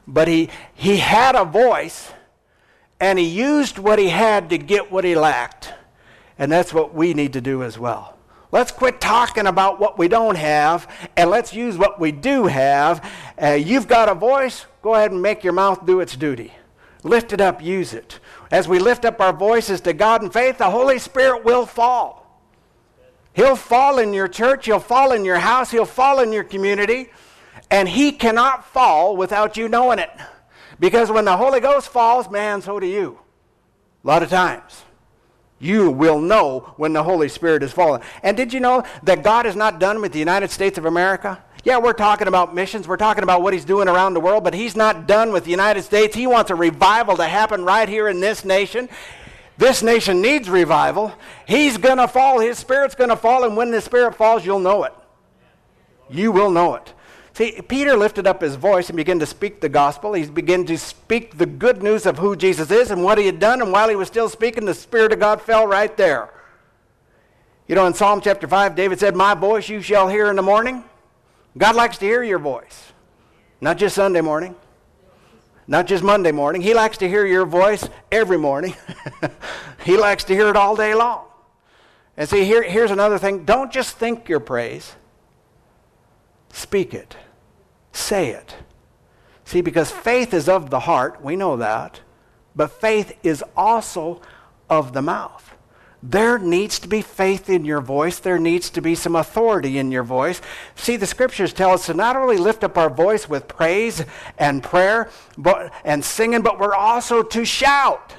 but he, he had a voice, and he used what he had to get what he lacked. And that's what we need to do as well. Let's quit talking about what we don't have, and let's use what we do have. Uh, you've got a voice, go ahead and make your mouth do its duty. Lift it up, use it. As we lift up our voices to God in faith, the Holy Spirit will fall. He'll fall in your church, he'll fall in your house, he'll fall in your community, and he cannot fall without you knowing it. Because when the Holy Ghost falls, man, so do you. A lot of times. You will know when the Holy Spirit is fallen. And did you know that God is not done with the United States of America? Yeah, we're talking about missions. We're talking about what he's doing around the world, but he's not done with the United States. He wants a revival to happen right here in this nation. This nation needs revival. He's going to fall. His Spirit's going to fall, and when the Spirit falls, you'll know it. You will know it. See, Peter lifted up his voice and began to speak the gospel. He began to speak the good news of who Jesus is and what he had done, and while he was still speaking, the Spirit of God fell right there. You know, in Psalm chapter five, David said, "My voice you shall hear in the morning." God likes to hear your voice. Not just Sunday morning. Not just Monday morning. He likes to hear your voice every morning. He likes to hear it all day long. And see, here, here's another thing. Don't just think your praise. Speak it. Say it. See, because faith is of the heart, we know that, but faith is also of the mouth. There needs to be faith in your voice. There needs to be some authority in your voice. See, the scriptures tell us to not only lift up our voice with praise and prayer but, and singing, but we're also to shout.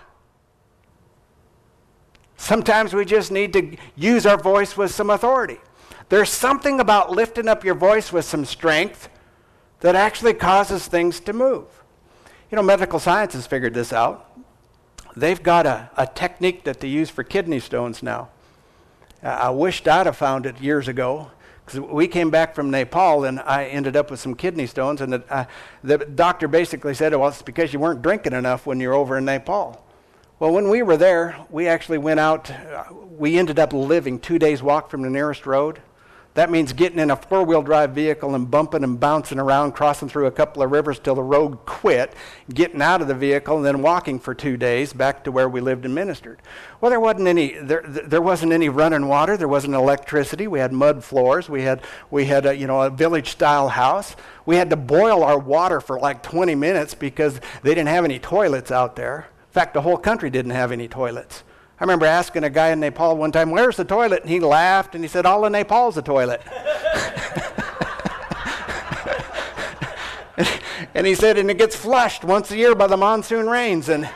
Sometimes we just need to use our voice with some authority. There's something about lifting up your voice with some strength that actually causes things to move. You know, medical science has figured this out. They've got a, a technique that they use for kidney stones now. Uh, I wished I'd have found it years ago, because we came back from Nepal and I ended up with some kidney stones, and the, uh, the doctor basically said, well, it's because you weren't drinking enough when you were over in Nepal. Well, when we were there, we actually went out, uh, we ended up living two days walk from the nearest road. That means getting in a four-wheel drive vehicle and bumping and bouncing around, crossing through a couple of rivers till the road quit, getting out of the vehicle, and then walking for two days back to where we lived and ministered. Well, there wasn't any there, there wasn't any running water. There wasn't electricity. We had mud floors. We had we had a, you know a village-style house. We had to boil our water for like twenty minutes because they didn't have any toilets out there. In fact, the whole country didn't have any toilets. I remember asking a guy in Nepal one time, "Where's the toilet?" And he laughed and he said, "All of Nepal's a toilet." And he said, "And it gets flushed once a year by the monsoon rains." And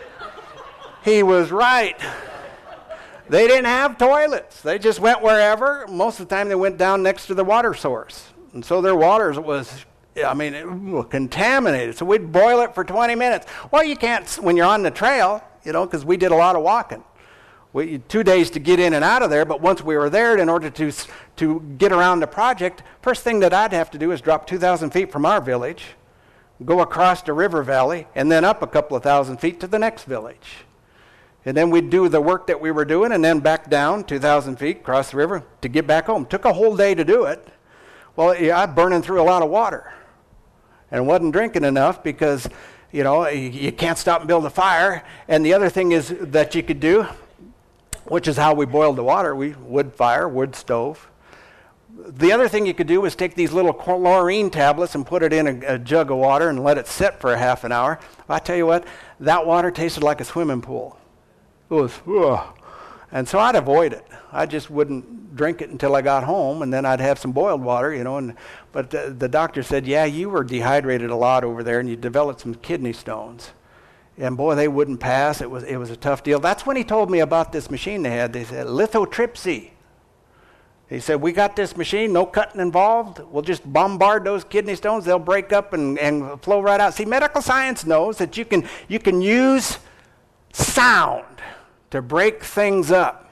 he was right. They didn't have toilets. They just went wherever. Most of the time they went down next to the water source. And so their water was, I mean, it was contaminated. So we'd boil it for twenty minutes. Well, you can't when you're on the trail, you know, because we did a lot of walking. We, two days to get in and out of there, but once we were there, in order to to get around the project, first thing that I'd have to do is drop two thousand feet from our village, go across the river valley, and then up a couple of thousand feet to the next village. And then we'd do the work that we were doing, and then back down two thousand feet, across the river, to get back home. Took a whole day to do it. Well, yeah, I'm burning through a lot of water, and wasn't drinking enough because, you know, you, you can't stop and build a fire. And the other thing is that you could do, which is how we boiled the water. We wood fire, wood stove. The other thing you could do was take these little chlorine tablets and put it in a, a jug of water and let it sit for a half an hour. I tell you what, that water tasted like a swimming pool. It was, ugh. And so I'd avoid it. I just wouldn't drink it until I got home, and then I'd have some boiled water, you know. And but the, the doctor said, yeah, you were dehydrated a lot over there, and you developed some kidney stones. And boy, they wouldn't pass. It was it was a tough deal. That's when he told me about this machine they had. They said, lithotripsy. He said, we got this machine, no cutting involved. We'll just bombard those kidney stones. They'll break up and, and flow right out. See, medical science knows that you can you can use sound to break things up.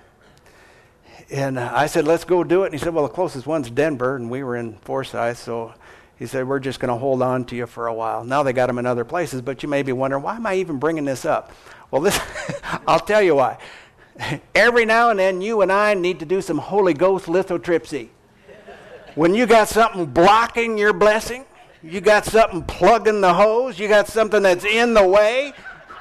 And uh, I said, let's go do it. And he said, well, the closest one's Denver, and we were in Forsyth, so he said, we're just going to hold on to you for a while. Now they got them in other places, but you may be wondering, why am I even bringing this up? Well, this I'll tell you why. Every now and then, you and I need to do some Holy Ghost lithotripsy. When you got something blocking your blessing, You got something plugging the hose? You got something that's in the way?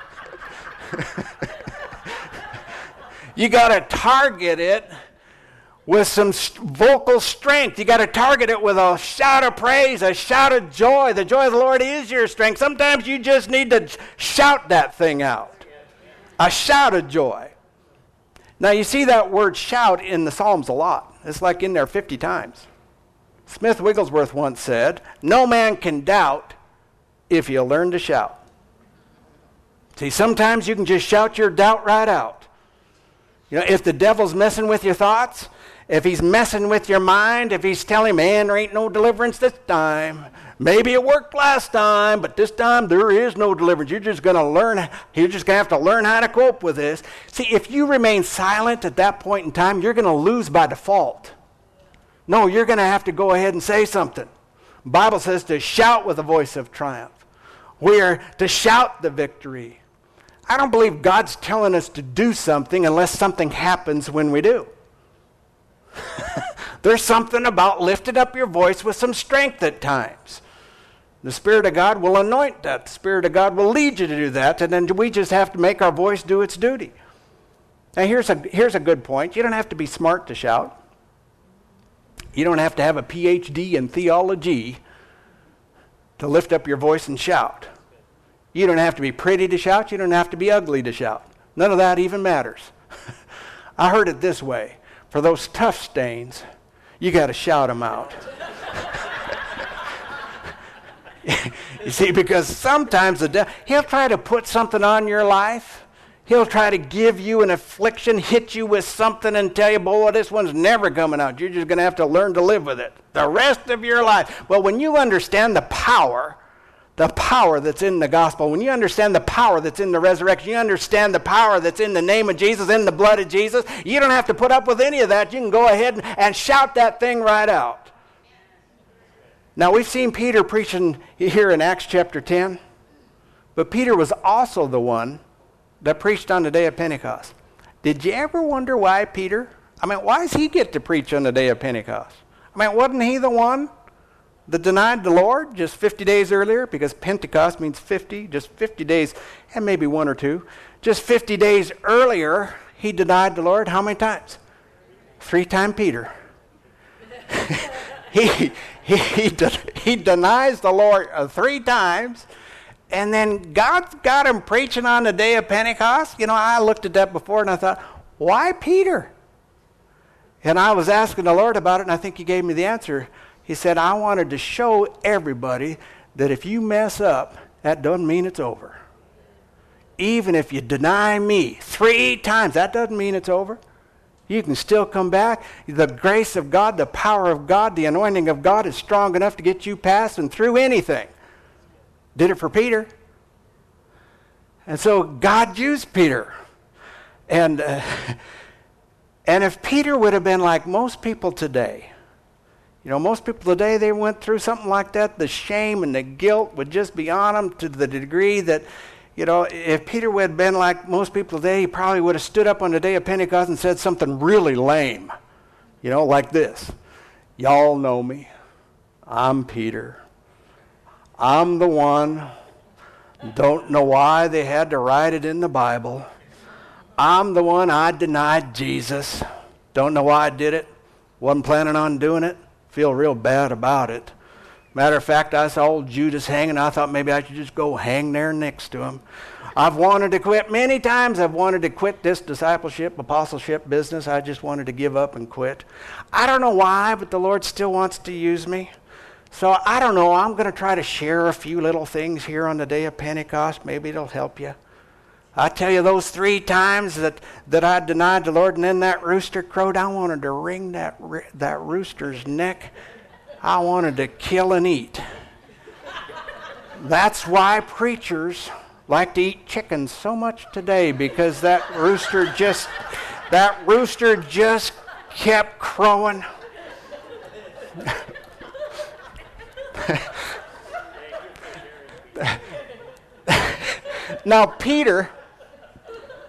You got to target it with some st- vocal strength. You got to target it with a shout of praise, a shout of joy. The joy of the Lord is your strength. Sometimes you just need to shout that thing out. A shout of joy. Now you see that word shout in the Psalms a lot. It's like in there fifty times. Smith Wigglesworth once said, "No man can doubt if you learn to shout." See, sometimes you can just shout your doubt right out. You know, if the devil's messing with your thoughts, if he's messing with your mind, if he's telling, man, there ain't no deliverance this time. Maybe it worked last time, but this time there is no deliverance. You're just going to learn, you're just going to have to learn how to cope with this. See, if you remain silent at that point in time, you're going to lose by default. No, you're going to have to go ahead and say something. The Bible says to shout with a voice of triumph. We are to shout the victory. I don't believe God's telling us to do something unless something happens when we do. There's something about lifting up your voice with some strength at times. The Spirit of God will anoint that. The Spirit of God will lead you to do that, and then we just have to make our voice do its duty. Now here's a, here's a good point. You don't have to be smart to shout. You don't have to have a P H D in theology to lift up your voice and shout. You don't have to be pretty to shout. You don't have to be ugly to shout. None of that even matters. I heard it this way. For those tough stains, you got to shout them out. You see, because sometimes the devil, he'll try to put something on your life. He'll try to give you an affliction, hit you with something and tell you, boy, this one's never coming out. You're just going to have to learn to live with it the rest of your life. Well, when you understand the power The power that's in the gospel, when you understand the power that's in the resurrection, you understand the power that's in the name of Jesus, in the blood of Jesus, you don't have to put up with any of that. You can go ahead and, and shout that thing right out. Now, we've seen Peter preaching here in Acts chapter ten, but Peter was also the one that preached on the day of Pentecost. Did you ever wonder why Peter? I mean, why does he get to preach on the day of Pentecost? I mean, wasn't he the one that denied the Lord just fifty days earlier? Because Pentecost means fifty, just fifty days, and maybe one or two. Just fifty days earlier, he denied the Lord how many times? Three times Peter. he, he, he, de- he denies the Lord uh, three times, and then God's got him preaching on the day of Pentecost. You know, I looked at that before, and I thought, why Peter? And I was asking the Lord about it, and I think he gave me the answer. He said, I wanted to show everybody that if you mess up, that doesn't mean it's over. Even if you deny me three times, that doesn't mean it's over. You can still come back. The grace of God, the power of God, the anointing of God is strong enough to get you past and through anything. Did it for Peter. And so God used Peter. And, uh, and if Peter would have been like most people today, you know, most people today, they went through something like that, the shame and the guilt would just be on them to the degree that, you know, if Peter would have been like most people today, he probably would have stood up on the day of Pentecost and said something really lame, you know, like this. Y'all know me. I'm Peter. I'm the one. Don't know why they had to write it in the Bible. I'm the one. I denied Jesus. Don't know why I did it. Wasn't planning on doing it. Feel real bad about it. Matter of fact, I saw old Judas hanging. I thought maybe I should just go hang there next to him. I've wanted to quit. Many times I've wanted to quit this discipleship, apostleship business. I just wanted to give up and quit. I don't know why, but the Lord still wants to use me. So I don't know. I'm going to try to share a few little things here on the day of Pentecost. Maybe it'll help you. I tell you, those three times that, that I denied the Lord and then that rooster crowed, I wanted to wring that, that rooster's neck. I wanted to kill and eat. That's why preachers like to eat chicken so much today, because that rooster just, that rooster just kept crowing. Now, Peter,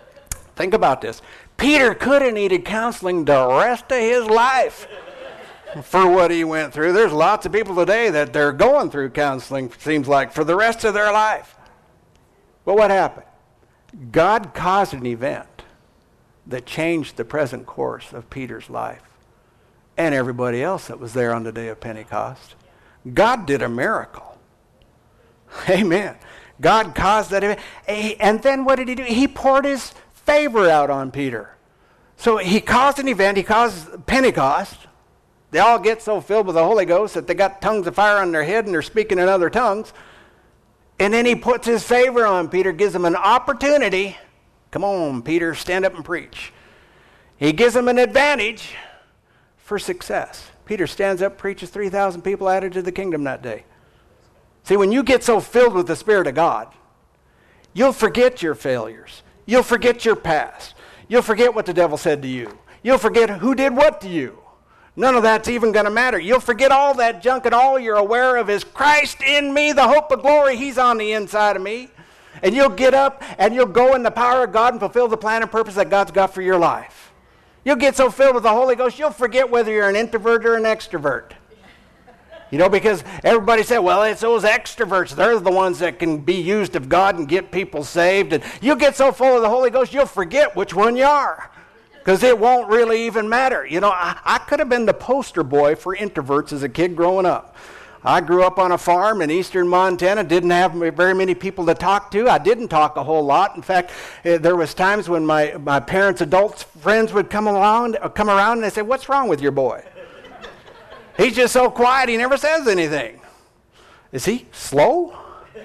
think about this. Peter could have needed counseling the rest of his life. for what he went through. There's lots of people today that they're going through counseling, seems like, for the rest of their life. But what happened? God caused an event that changed the present course of Peter's life and everybody else that was there on the day of Pentecost. God did a miracle. Amen. God caused that event. And then what did he do? He poured his favor out on Peter. So he caused an event. He caused Pentecost. They all get so filled with the Holy Ghost that they got tongues of fire on their head and they're speaking in other tongues. And then he puts his favor on Peter, gives him an opportunity. Come on, Peter, stand up and preach. He gives him an advantage for success. Peter stands up, preaches, three thousand people added to the kingdom that day. See, when you get so filled with the Spirit of God, you'll forget your failures. You'll forget your past. You'll forget what the devil said to you. You'll forget who did what to you. None of that's even going to matter. You'll forget all that junk, and all you're aware of is Christ in me, the hope of glory. He's on the inside of me. And you'll get up and you'll go in the power of God and fulfill the plan and purpose that God's got for your life. You'll get so filled with the Holy Ghost, you'll forget whether you're an introvert or an extrovert. You know, because everybody said, well, it's those extroverts. They're the ones that can be used of God and get people saved. And you'll get so full of the Holy Ghost, you'll forget which one you are. Because it won't really even matter. You know, I, I could have been the poster boy for introverts as a kid growing up. I grew up on a farm in eastern Montana, didn't have very many people to talk to. I didn't talk a whole lot. In fact, uh, there was times when my, my parents' adult friends would come around, uh, come around and they say, what's wrong with your boy? He's just so quiet, he never says anything. Is he slow?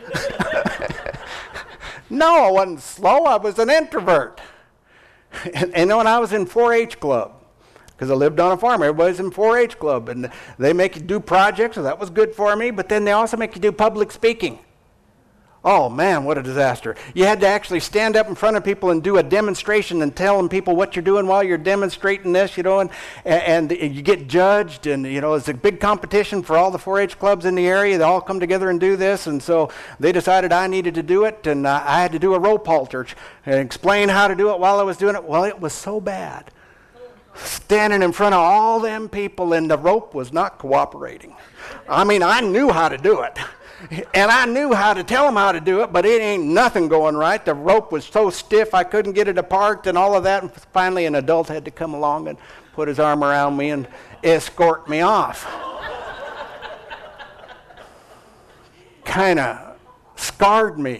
No, I wasn't slow. I was an introvert. And, and when I was in four H club, because I lived on a farm, everybody's in four H club, and they make you do projects, so that was good for me, but then they also make you do public speaking. Oh man, what a disaster. You had to actually stand up in front of people and do a demonstration and telling people what you're doing while you're demonstrating this, you know, and, and you get judged, and, you know, it's a big competition for all the four H clubs in the area. They all come together and do this, and so they decided I needed to do it, and uh, I had to do a rope halter and explain how to do it while I was doing it. Well, it was so bad. Standing in front of all them people, and the rope was not cooperating. I mean, I knew how to do it. And I knew how to tell them how to do it, but it ain't nothing going right. The rope was so stiff I couldn't get it apart and all of that. And finally an adult had to come along and put his arm around me and escort me off. Kind of scarred me.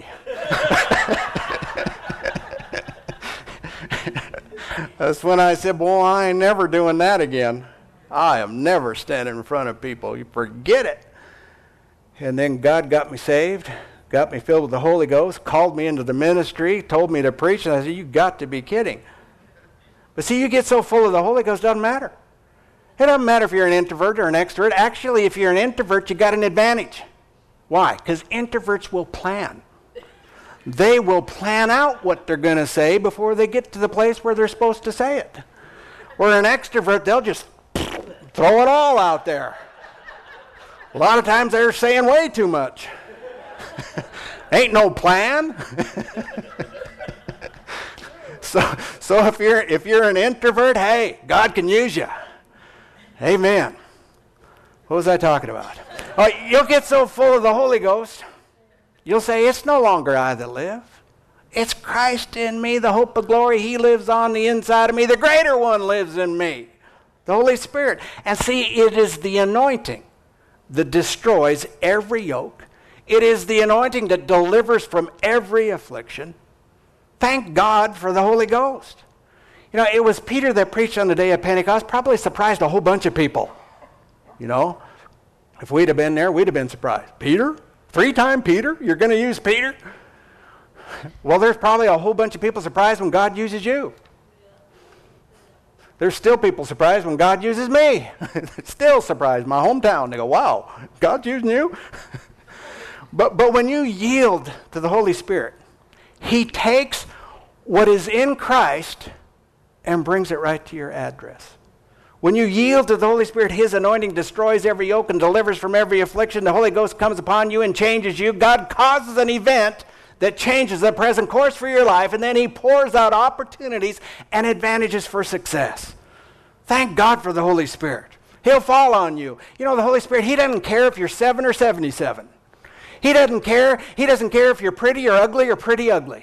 That's when I said, boy, I ain't never doing that again. I am never standing in front of people. You forget it. And then God got me saved, got me filled with the Holy Ghost, called me into the ministry, told me to preach, and I said, you got to be kidding. But see, you get so full of the Holy Ghost, it doesn't matter. It doesn't matter if you're an introvert or an extrovert. Actually, if you're an introvert, you got an advantage. Why? Because introverts will plan. They will plan out what they're going to say before they get to the place where they're supposed to say it. Where an extrovert, they'll just throw it all out there. A lot of times they're saying way too much. Ain't no plan. so so if you're if you're an introvert, hey, God can use you. Amen. What was I talking about? Oh, you'll get so full of the Holy Ghost, you'll say, it's no longer I that live. It's Christ in me, the hope of glory. He lives on the inside of me. The greater one lives in me, the Holy Spirit. And see, it is the anointing that destroys every yoke. It is the anointing that delivers from every affliction. Thank God for the Holy Ghost. You know, it was Peter that preached on the day of Pentecost, probably surprised a whole bunch of people. You know, if we'd have been there, we'd have been surprised. Peter? Three-time Peter? You're going to use Peter? Well, there's probably a whole bunch of people surprised when God uses you. There's still people surprised when God uses me. Still surprised. My hometown, they go, wow, God's using you? but, but when you yield to the Holy Spirit, He takes what is in Christ and brings it right to your address. When you yield to the Holy Spirit, His anointing destroys every yoke and delivers from every affliction. The Holy Ghost comes upon you and changes you. God causes an event that changes the present course for your life, and then He pours out opportunities and advantages for success. Thank God for the Holy Spirit. He'll fall on you. You know, the Holy Spirit, He doesn't care if you're seven or seventy-seven. He doesn't care. He doesn't care if you're pretty or ugly or pretty ugly.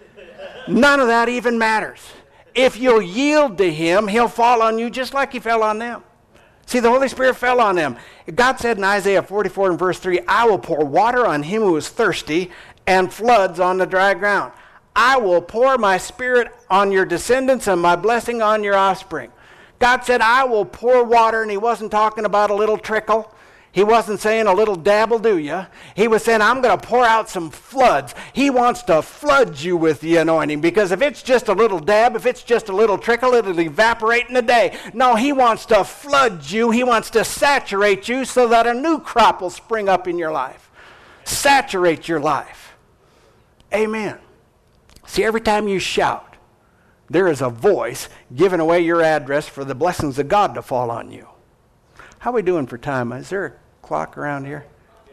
None of that even matters. If you'll yield to Him, He'll fall on you just like He fell on them. See, the Holy Spirit fell on them. God said in Isaiah forty-four and verse three, I will pour water on him who is thirsty and floods on the dry ground. I will pour my Spirit on your descendants and my blessing on your offspring. God said, I will pour water, and He wasn't talking about a little trickle. He wasn't saying a little dabble do ya. He was saying, I'm going to pour out some floods. He wants to flood you with the anointing, because if it's just a little dab, if it's just a little trickle, it'll evaporate in a day. No, He wants to flood you. He wants to saturate you so that a new crop will spring up in your life. Saturate your life. Amen. See, every time you shout, there is a voice giving away your address for the blessings of God to fall on you. How are we doing for time? Is there a clock around here?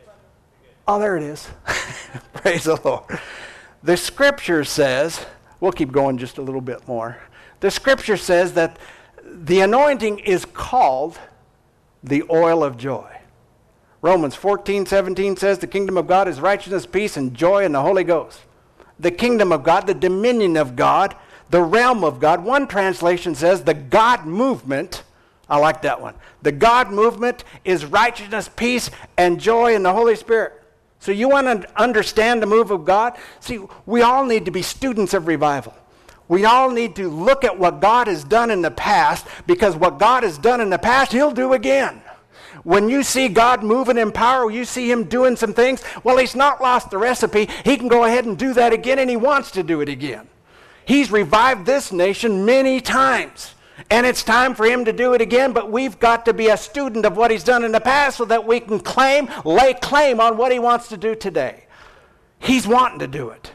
Oh, there it is. Praise the Lord. The Scripture says, we'll keep going just a little bit more. The Scripture says that the anointing is called the oil of joy. Romans fourteen seventeen says the kingdom of God is righteousness, peace, and joy in the Holy Ghost. The kingdom of God, the dominion of God, the realm of God. One translation says the God movement. I like that one. The God movement is righteousness, peace, and joy in the Holy Spirit. So you want to understand the move of God? See, we all need to be students of revival. We all need to look at what God has done in the past, because what God has done in the past, He'll do again. When you see God moving in power, you see Him doing some things, well, He's not lost the recipe. He can go ahead and do that again, and He wants to do it again. He's revived this nation many times. And it's time for Him to do it again, but we've got to be a student of what He's done in the past so that we can claim, lay claim on what He wants to do today. He's wanting to do it.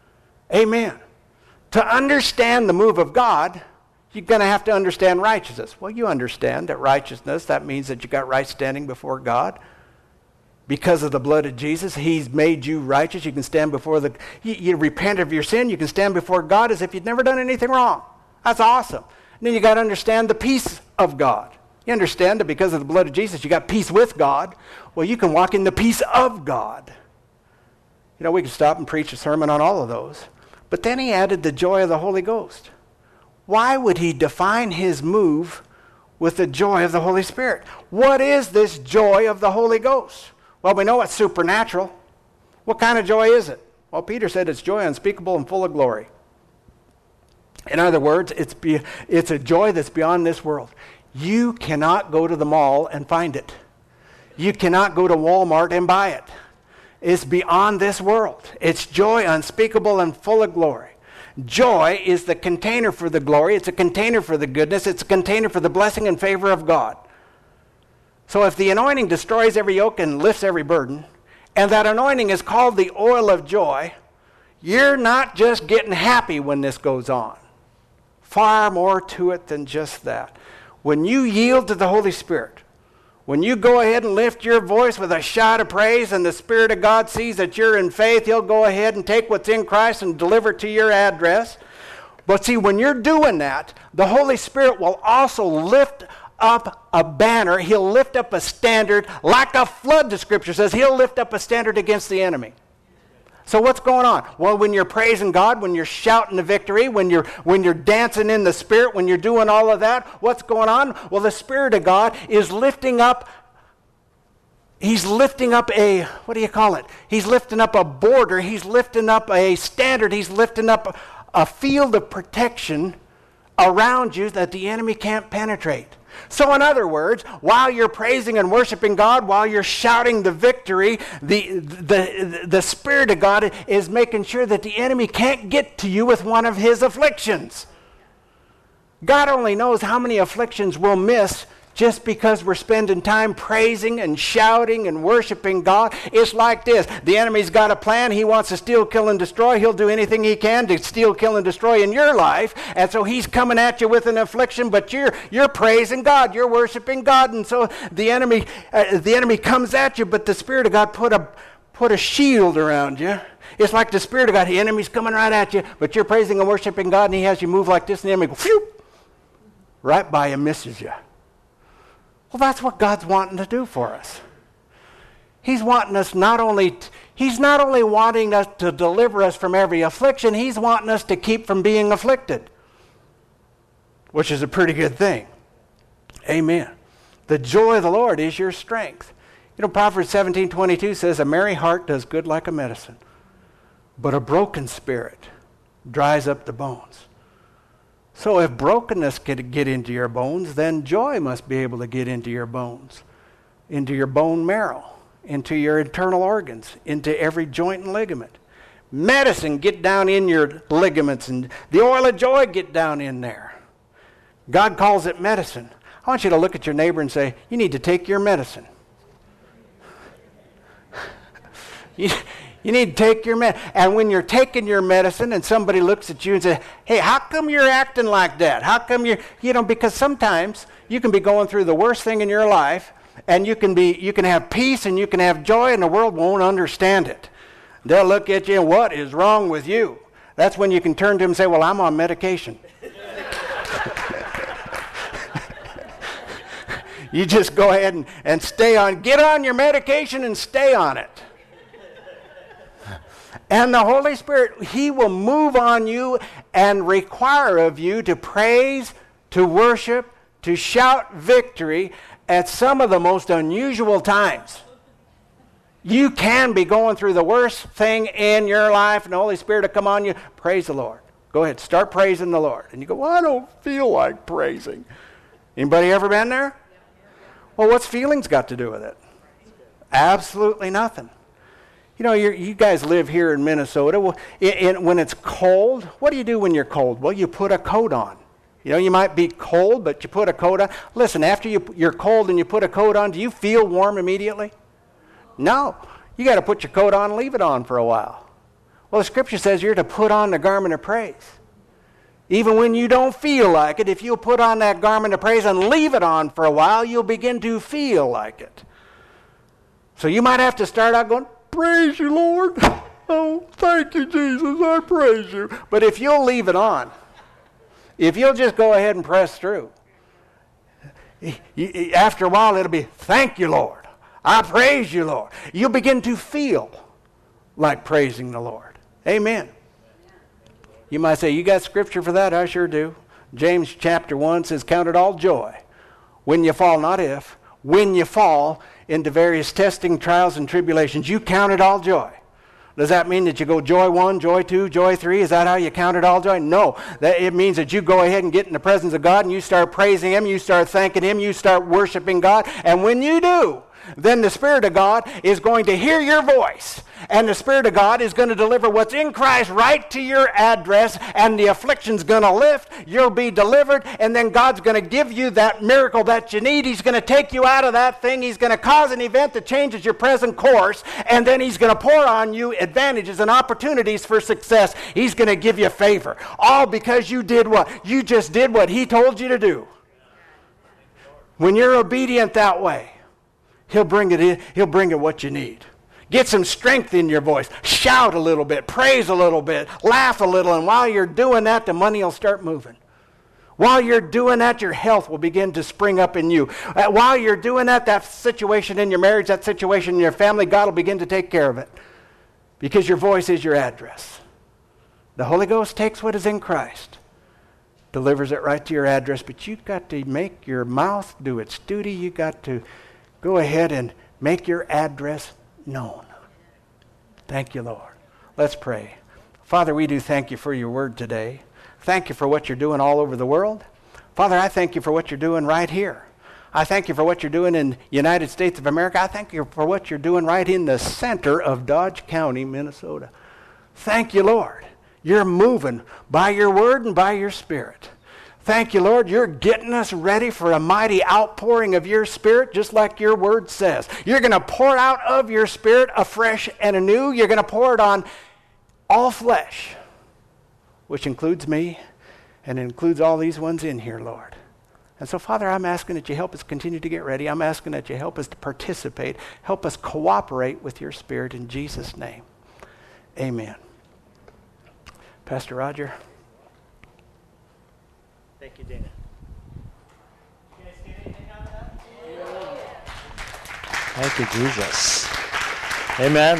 Amen. To understand the move of God, you're going to have to understand righteousness. Well, you understand that righteousness, that means that you got right standing before God. Because of the blood of Jesus, He's made you righteous. You can stand before the, you, you repent of your sin, you can stand before God as if you'd never done anything wrong. That's awesome. And then you got to understand the peace of God. You understand that because of the blood of Jesus, you got peace with God. Well, you can walk in the peace of God. You know, we could stop and preach a sermon on all of those. But then He added the joy of the Holy Ghost. Why would He define His move with the joy of the Holy Spirit? What is this joy of the Holy Ghost? Well, we know it's supernatural. What kind of joy is it? Well, Peter said it's joy unspeakable and full of glory. In other words, it's, be, it's a joy that's beyond this world. You cannot go to the mall and find it. You cannot go to Walmart and buy it. It's beyond this world. It's joy unspeakable and full of glory. Joy is the container for the glory. It's a container for the goodness. It's a container for the blessing and favor of God. So if the anointing destroys every yoke and lifts every burden, and that anointing is called the oil of joy, you're not just getting happy when this goes on. Far more to it than just that. When you yield to the Holy Spirit, when you go ahead and lift your voice with a shout of praise and the Spirit of God sees that you're in faith, He'll go ahead and take what's in Christ and deliver it to your address. But see, when you're doing that, the Holy Spirit will also lift up a banner. He'll lift up a standard. Like a flood, the Scripture says, He'll lift up a standard against the enemy. So what's going on? Well, when you're praising God, when you're shouting the victory, when you're when you're dancing in the Spirit, when you're doing all of that, what's going on? Well, the Spirit of God is lifting up, He's lifting up a, what do you call it? He's lifting up a border. He's lifting up a standard. He's lifting up a, a field of protection around you that the enemy can't penetrate. So in other words, while you're praising and worshiping God, while you're shouting the victory, the, the, the Spirit of God is making sure that the enemy can't get to you with one of his afflictions. God only knows how many afflictions we'll miss just because we're spending time praising and shouting and worshiping God. It's like this. The enemy's got a plan. He wants to steal, kill, and destroy. He'll do anything he can to steal, kill, and destroy in your life. And so he's coming at you with an affliction, but you're you're praising God. You're worshiping God. And so the enemy uh, the enemy comes at you, but the Spirit of God put a put a shield around you. It's like the Spirit of God. The enemy's coming right at you, but you're praising and worshiping God, and he has you move like this, and the enemy goes, phew, right by you, misses you. Well, that's what God's wanting to do for us. He's wanting us not only, t- he's not only wanting us to deliver us from every affliction, he's wanting us to keep from being afflicted, which is a pretty good thing. Amen. The joy of the Lord is your strength. You know, Proverbs seventeen twenty-two says, a merry heart does good like a medicine, but a broken spirit dries up the bones. So if brokenness can get into your bones, then joy must be able to get into your bones, into your bone marrow, into your internal organs, into every joint and ligament. Medicine get down in your ligaments, and the oil of joy get down in there. God calls it medicine. I want you to look at your neighbor and say, you need to take your medicine. you, you need to take your medicine. And when you're taking your medicine and somebody looks at you and says, hey, how come you're acting like that? How come you're, you know, because sometimes you can be going through the worst thing in your life, and you can be, you can have peace and you can have joy, and the world won't understand it. They'll look at you and, what is wrong with you? That's when you can turn to them and say, well, I'm on medication. You just go ahead and, and stay on, get on your medication and stay on it. And the Holy Spirit, he will move on you and require of you to praise, to worship, to shout victory at some of the most unusual times. You can be going through the worst thing in your life, and the Holy Spirit will come on you. Praise the Lord. Go ahead, start praising the Lord. And you go, well, I don't feel like praising. Anybody ever been there? Well, what's feelings got to do with it? Absolutely nothing. You know, you're, you guys live here in Minnesota. Well, in, in, when it's cold, what do you do when you're cold? Well, you put a coat on. You know, you might be cold, but you put a coat on. Listen, after you, you're cold and you put a coat on, do you feel warm immediately? No. You got to put your coat on and leave it on for a while. Well, the Scripture says you're to put on the garment of praise. Even when you don't feel like it, if you'll put on that garment of praise and leave it on for a while, you'll begin to feel like it. So you might have to start out going, praise you, Lord. Oh, thank you, Jesus. I praise you. But if you'll leave it on, if you'll just go ahead and press through, after a while it'll be, thank you, Lord. I praise you, Lord. You'll begin to feel like praising the Lord. Amen. You might say, you got scripture for that? I sure do. James chapter one says, count it all joy when you fall, not if, when you fall into various testing, trials, and tribulations. You count it all joy. Does that mean that you go joy one, joy two, joy three? Is that how you count it all joy? No. That, it means that you go ahead and get in the presence of God and you start praising Him, you start thanking Him, you start worshiping God. And when you do, then the Spirit of God is going to hear your voice. And the Spirit of God is going to deliver what's in Christ right to your address, and the affliction's going to lift, you'll be delivered, and then God's going to give you that miracle that you need. He's going to take you out of that thing. He's going to cause an event that changes your present course, and then He's going to pour on you advantages and opportunities for success. He's going to give you favor. All because you did what? You just did what He told you to do. When you're obedient that way, He'll bring it in. He'll bring it what you need. Get some strength in your voice. Shout a little bit. Praise a little bit. Laugh a little. And while you're doing that, the money will start moving. While you're doing that, your health will begin to spring up in you. Uh, while you're doing that, that situation in your marriage, that situation in your family, God will begin to take care of it. Because your voice is your address. The Holy Ghost takes what is in Christ, delivers it right to your address, but you've got to make your mouth do its duty. You've got to go ahead and make your address known. Thank you, Lord. Let's pray. Father, we do thank you for your word today. Thank you for what you're doing all over the world. Father, I thank you for what you're doing right here. I thank you for what you're doing in the United States of America. I thank you for what you're doing right in the center of Dodge County, Minnesota. Thank you, Lord. You're moving by your word and by your Spirit. Thank you, Lord. You're getting us ready for a mighty outpouring of your Spirit, just like your word says. You're going to pour out of your Spirit afresh and anew. You're going to pour it on all flesh, which includes me and includes all these ones in here, Lord. And so, Father, I'm asking that you help us continue to get ready. I'm asking that you help us to participate, help us cooperate with your Spirit in Jesus' name. Amen. Pastor Roger. Thank you, Dana. You guys get anything out of that? Thank you, Jesus. Amen.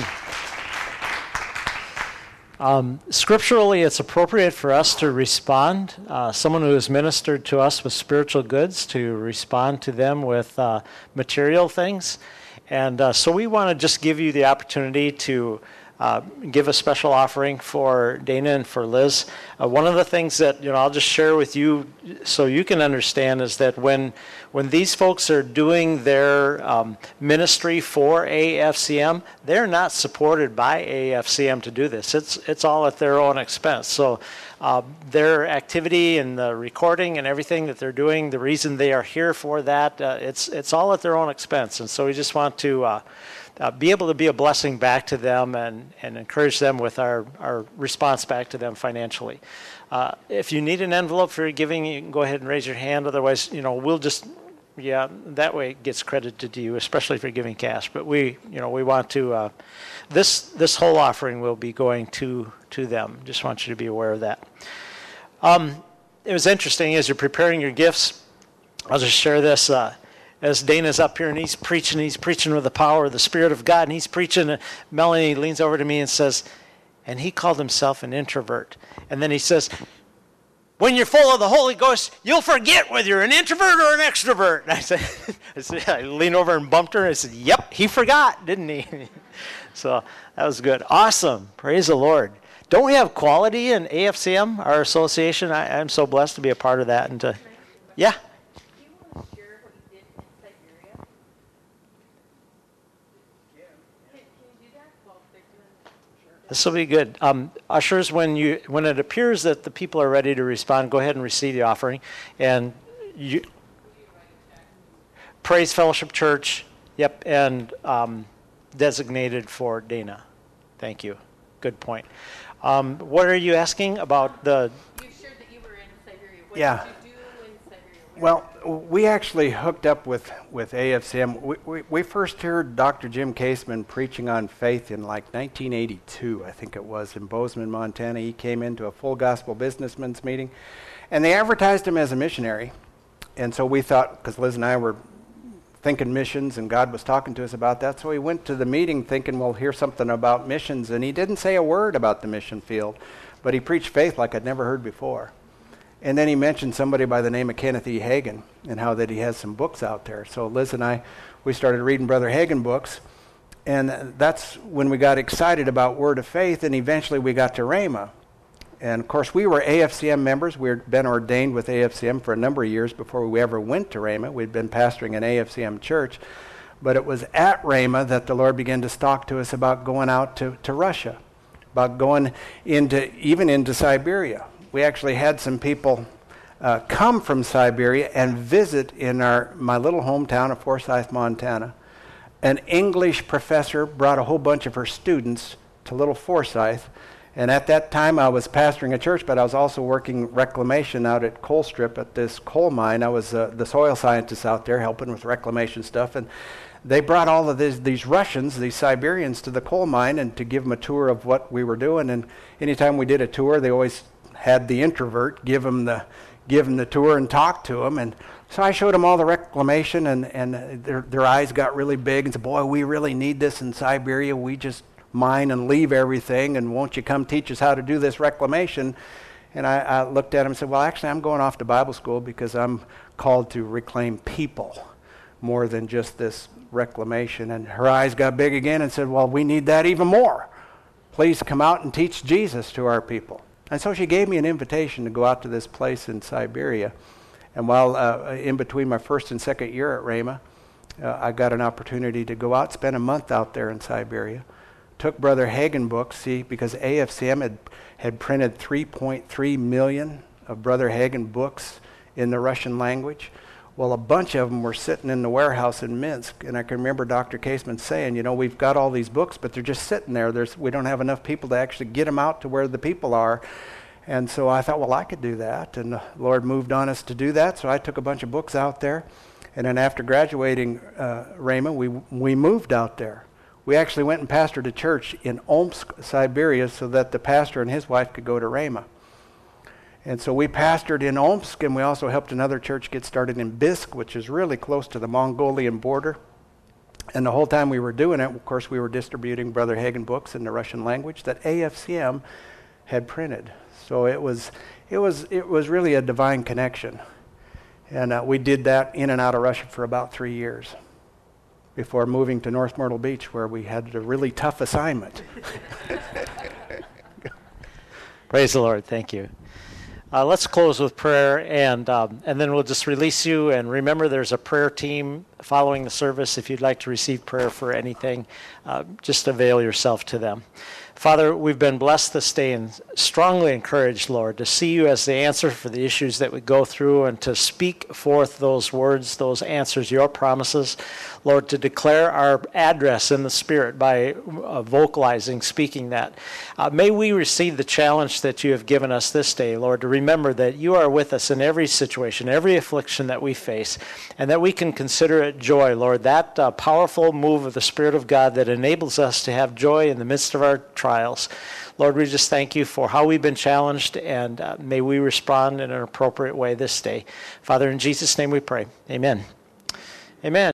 Um, scripturally, it's appropriate for us to respond. Uh, someone who has ministered to us with spiritual goods, to respond to them with uh, material things. And uh, so we want to just give you the opportunity to uh, give a special offering for Dana and for Liz. Uh, one of the things that, you know, I'll just share with you so you can understand is that when when these folks are doing their um, ministry for A F C M, they're not supported by A F C M to do this. It's it's all at their own expense. So uh, their activity and the recording and everything that they're doing, the reason they are here for that, uh, it's it's all at their own expense. And so we just want to uh, uh, be able to be a blessing back to them and, and encourage them with our, our response back to them financially. Uh, if you need an envelope for your giving, you can go ahead and raise your hand. Otherwise, you know, we'll just... Yeah, that way it gets credited to you, especially if you're giving cash. But we, you know, we want to. Uh, this this whole offering will be going to to them. Just want you to be aware of that. Um, it was interesting as you're preparing your gifts. I'll just share this. Uh, as Dana's up here and he's preaching, he's preaching with the power of the Spirit of God, and he's preaching. And Melanie leans over to me and says, and he called himself an introvert. And then he says, when you're full of the Holy Ghost, you'll forget whether you're an introvert or an extrovert. And I said, I, said, I leaned over and bumped her, and I said, yep, he forgot, didn't he? So that was good. Awesome. Praise the Lord. Don't we have quality in A F C M, our association? I, I'm so blessed to be a part of that. And to, yeah. Do you want to share what you did in Siberia? Can, can you do that while they're doing This will be good. Um, ushers, when you when it appears that the people are ready to respond, go ahead and receive the offering. And you, Praise Fellowship Church, yep, and um, designated for Dana. Thank you. Good point. Um, what are you asking about the? You shared that you were in Siberia. What Yeah. did you do in Siberia? Well, we actually hooked up with, with A F C M. We, we, we first heard Doctor Jim Caseman preaching on faith in like nineteen eighty-two, I think it was, in Bozeman, Montana. He came into a full gospel businessmen's meeting, and they advertised him as a missionary. And so we thought, because Liz and I were thinking missions, and God was talking to us about that, so we went to the meeting thinking, we'll hear something about missions, and he didn't say a word about the mission field, but he preached faith like I'd never heard before. And then he mentioned somebody by the name of Kenneth E. Hagin and how that he has some books out there. So Liz and I, we started reading Brother Hagin books, and that's when we got excited about Word of Faith, and eventually we got to Rhema. And of course, we were A F C M members. We had been ordained with A F C M for a number of years before we ever went to Rhema. We'd been pastoring an A F C M church. But it was at Rhema that the Lord began to talk to us about going out to, to Russia, about going into, even into Siberia. We actually had some people uh, come from Siberia and visit in our my little hometown of Forsyth, Montana. An English professor brought a whole bunch of her students to Little Forsyth. And at that time, I was pastoring a church, but I was also working reclamation out at Colstrip at this coal mine. I was uh, the soil scientist out there helping with reclamation stuff. And they brought all of these, these Russians, these Siberians, to the coal mine and to give them a tour of what we were doing. And anytime we did a tour, they always had the introvert give them the, give them the tour and talk to them. And so I showed them all the reclamation, and, and their, their eyes got really big and said, boy, we really need this in Siberia. We just mine and leave everything, and won't you come teach us how to do this reclamation? And I, I looked at him and said, well, actually, I'm going off to Bible school because I'm called to reclaim people more than just this reclamation. And her eyes got big again and said, well, we need that even more. Please come out and teach Jesus to our people. And so she gave me an invitation to go out to this place in Siberia. And while uh, in between my first and second year at Rhema, uh, I got an opportunity to go out, spend a month out there in Siberia. Took Brother Hagin books, see, because A F C M had, had printed three point three million of Brother Hagin books in the Russian language. Well, a bunch of them were sitting in the warehouse in Minsk, and I can remember Doctor Caseman saying, you know, we've got all these books, but they're just sitting there. There's, we don't have enough people to actually get them out to where the people are. And so I thought, well, I could do that, and the Lord moved on us to do that, so I took a bunch of books out there. And then after graduating uh, Rhema, we, we moved out there. We actually went and pastored a church in Omsk, Siberia, so that the pastor and his wife could go to Rhema. And so we pastored in Omsk, and we also helped another church get started in Bisk, which is really close to the Mongolian border. And the whole time we were doing it, of course, we were distributing Brother Hagin books in the Russian language that A F C M had printed. So it was, it was, it was really a divine connection. And uh, we did that in and out of Russia for about three years before moving to North Myrtle Beach, where we had a really tough assignment. Praise the Lord. Thank you. Uh, let's close with prayer, and um, and then we'll just release you. And remember, there's a prayer team following the service. If you'd like to receive prayer for anything, uh, just avail yourself to them. Father, we've been blessed this day and strongly encouraged, Lord, to see you as the answer for the issues that we go through and to speak forth those words, those answers, your promises. Lord, to declare our address in the Spirit by uh, vocalizing, speaking that. Uh, may we receive the challenge that you have given us this day, Lord, to remember that you are with us in every situation, every affliction that we face, and that we can consider it joy, Lord, that uh, powerful move of the Spirit of God that enables us to have joy in the midst of our trials. Lord, we just thank you for how we've been challenged, and uh, may we respond in an appropriate way this day. Father, in Jesus' name we pray. Amen. Amen.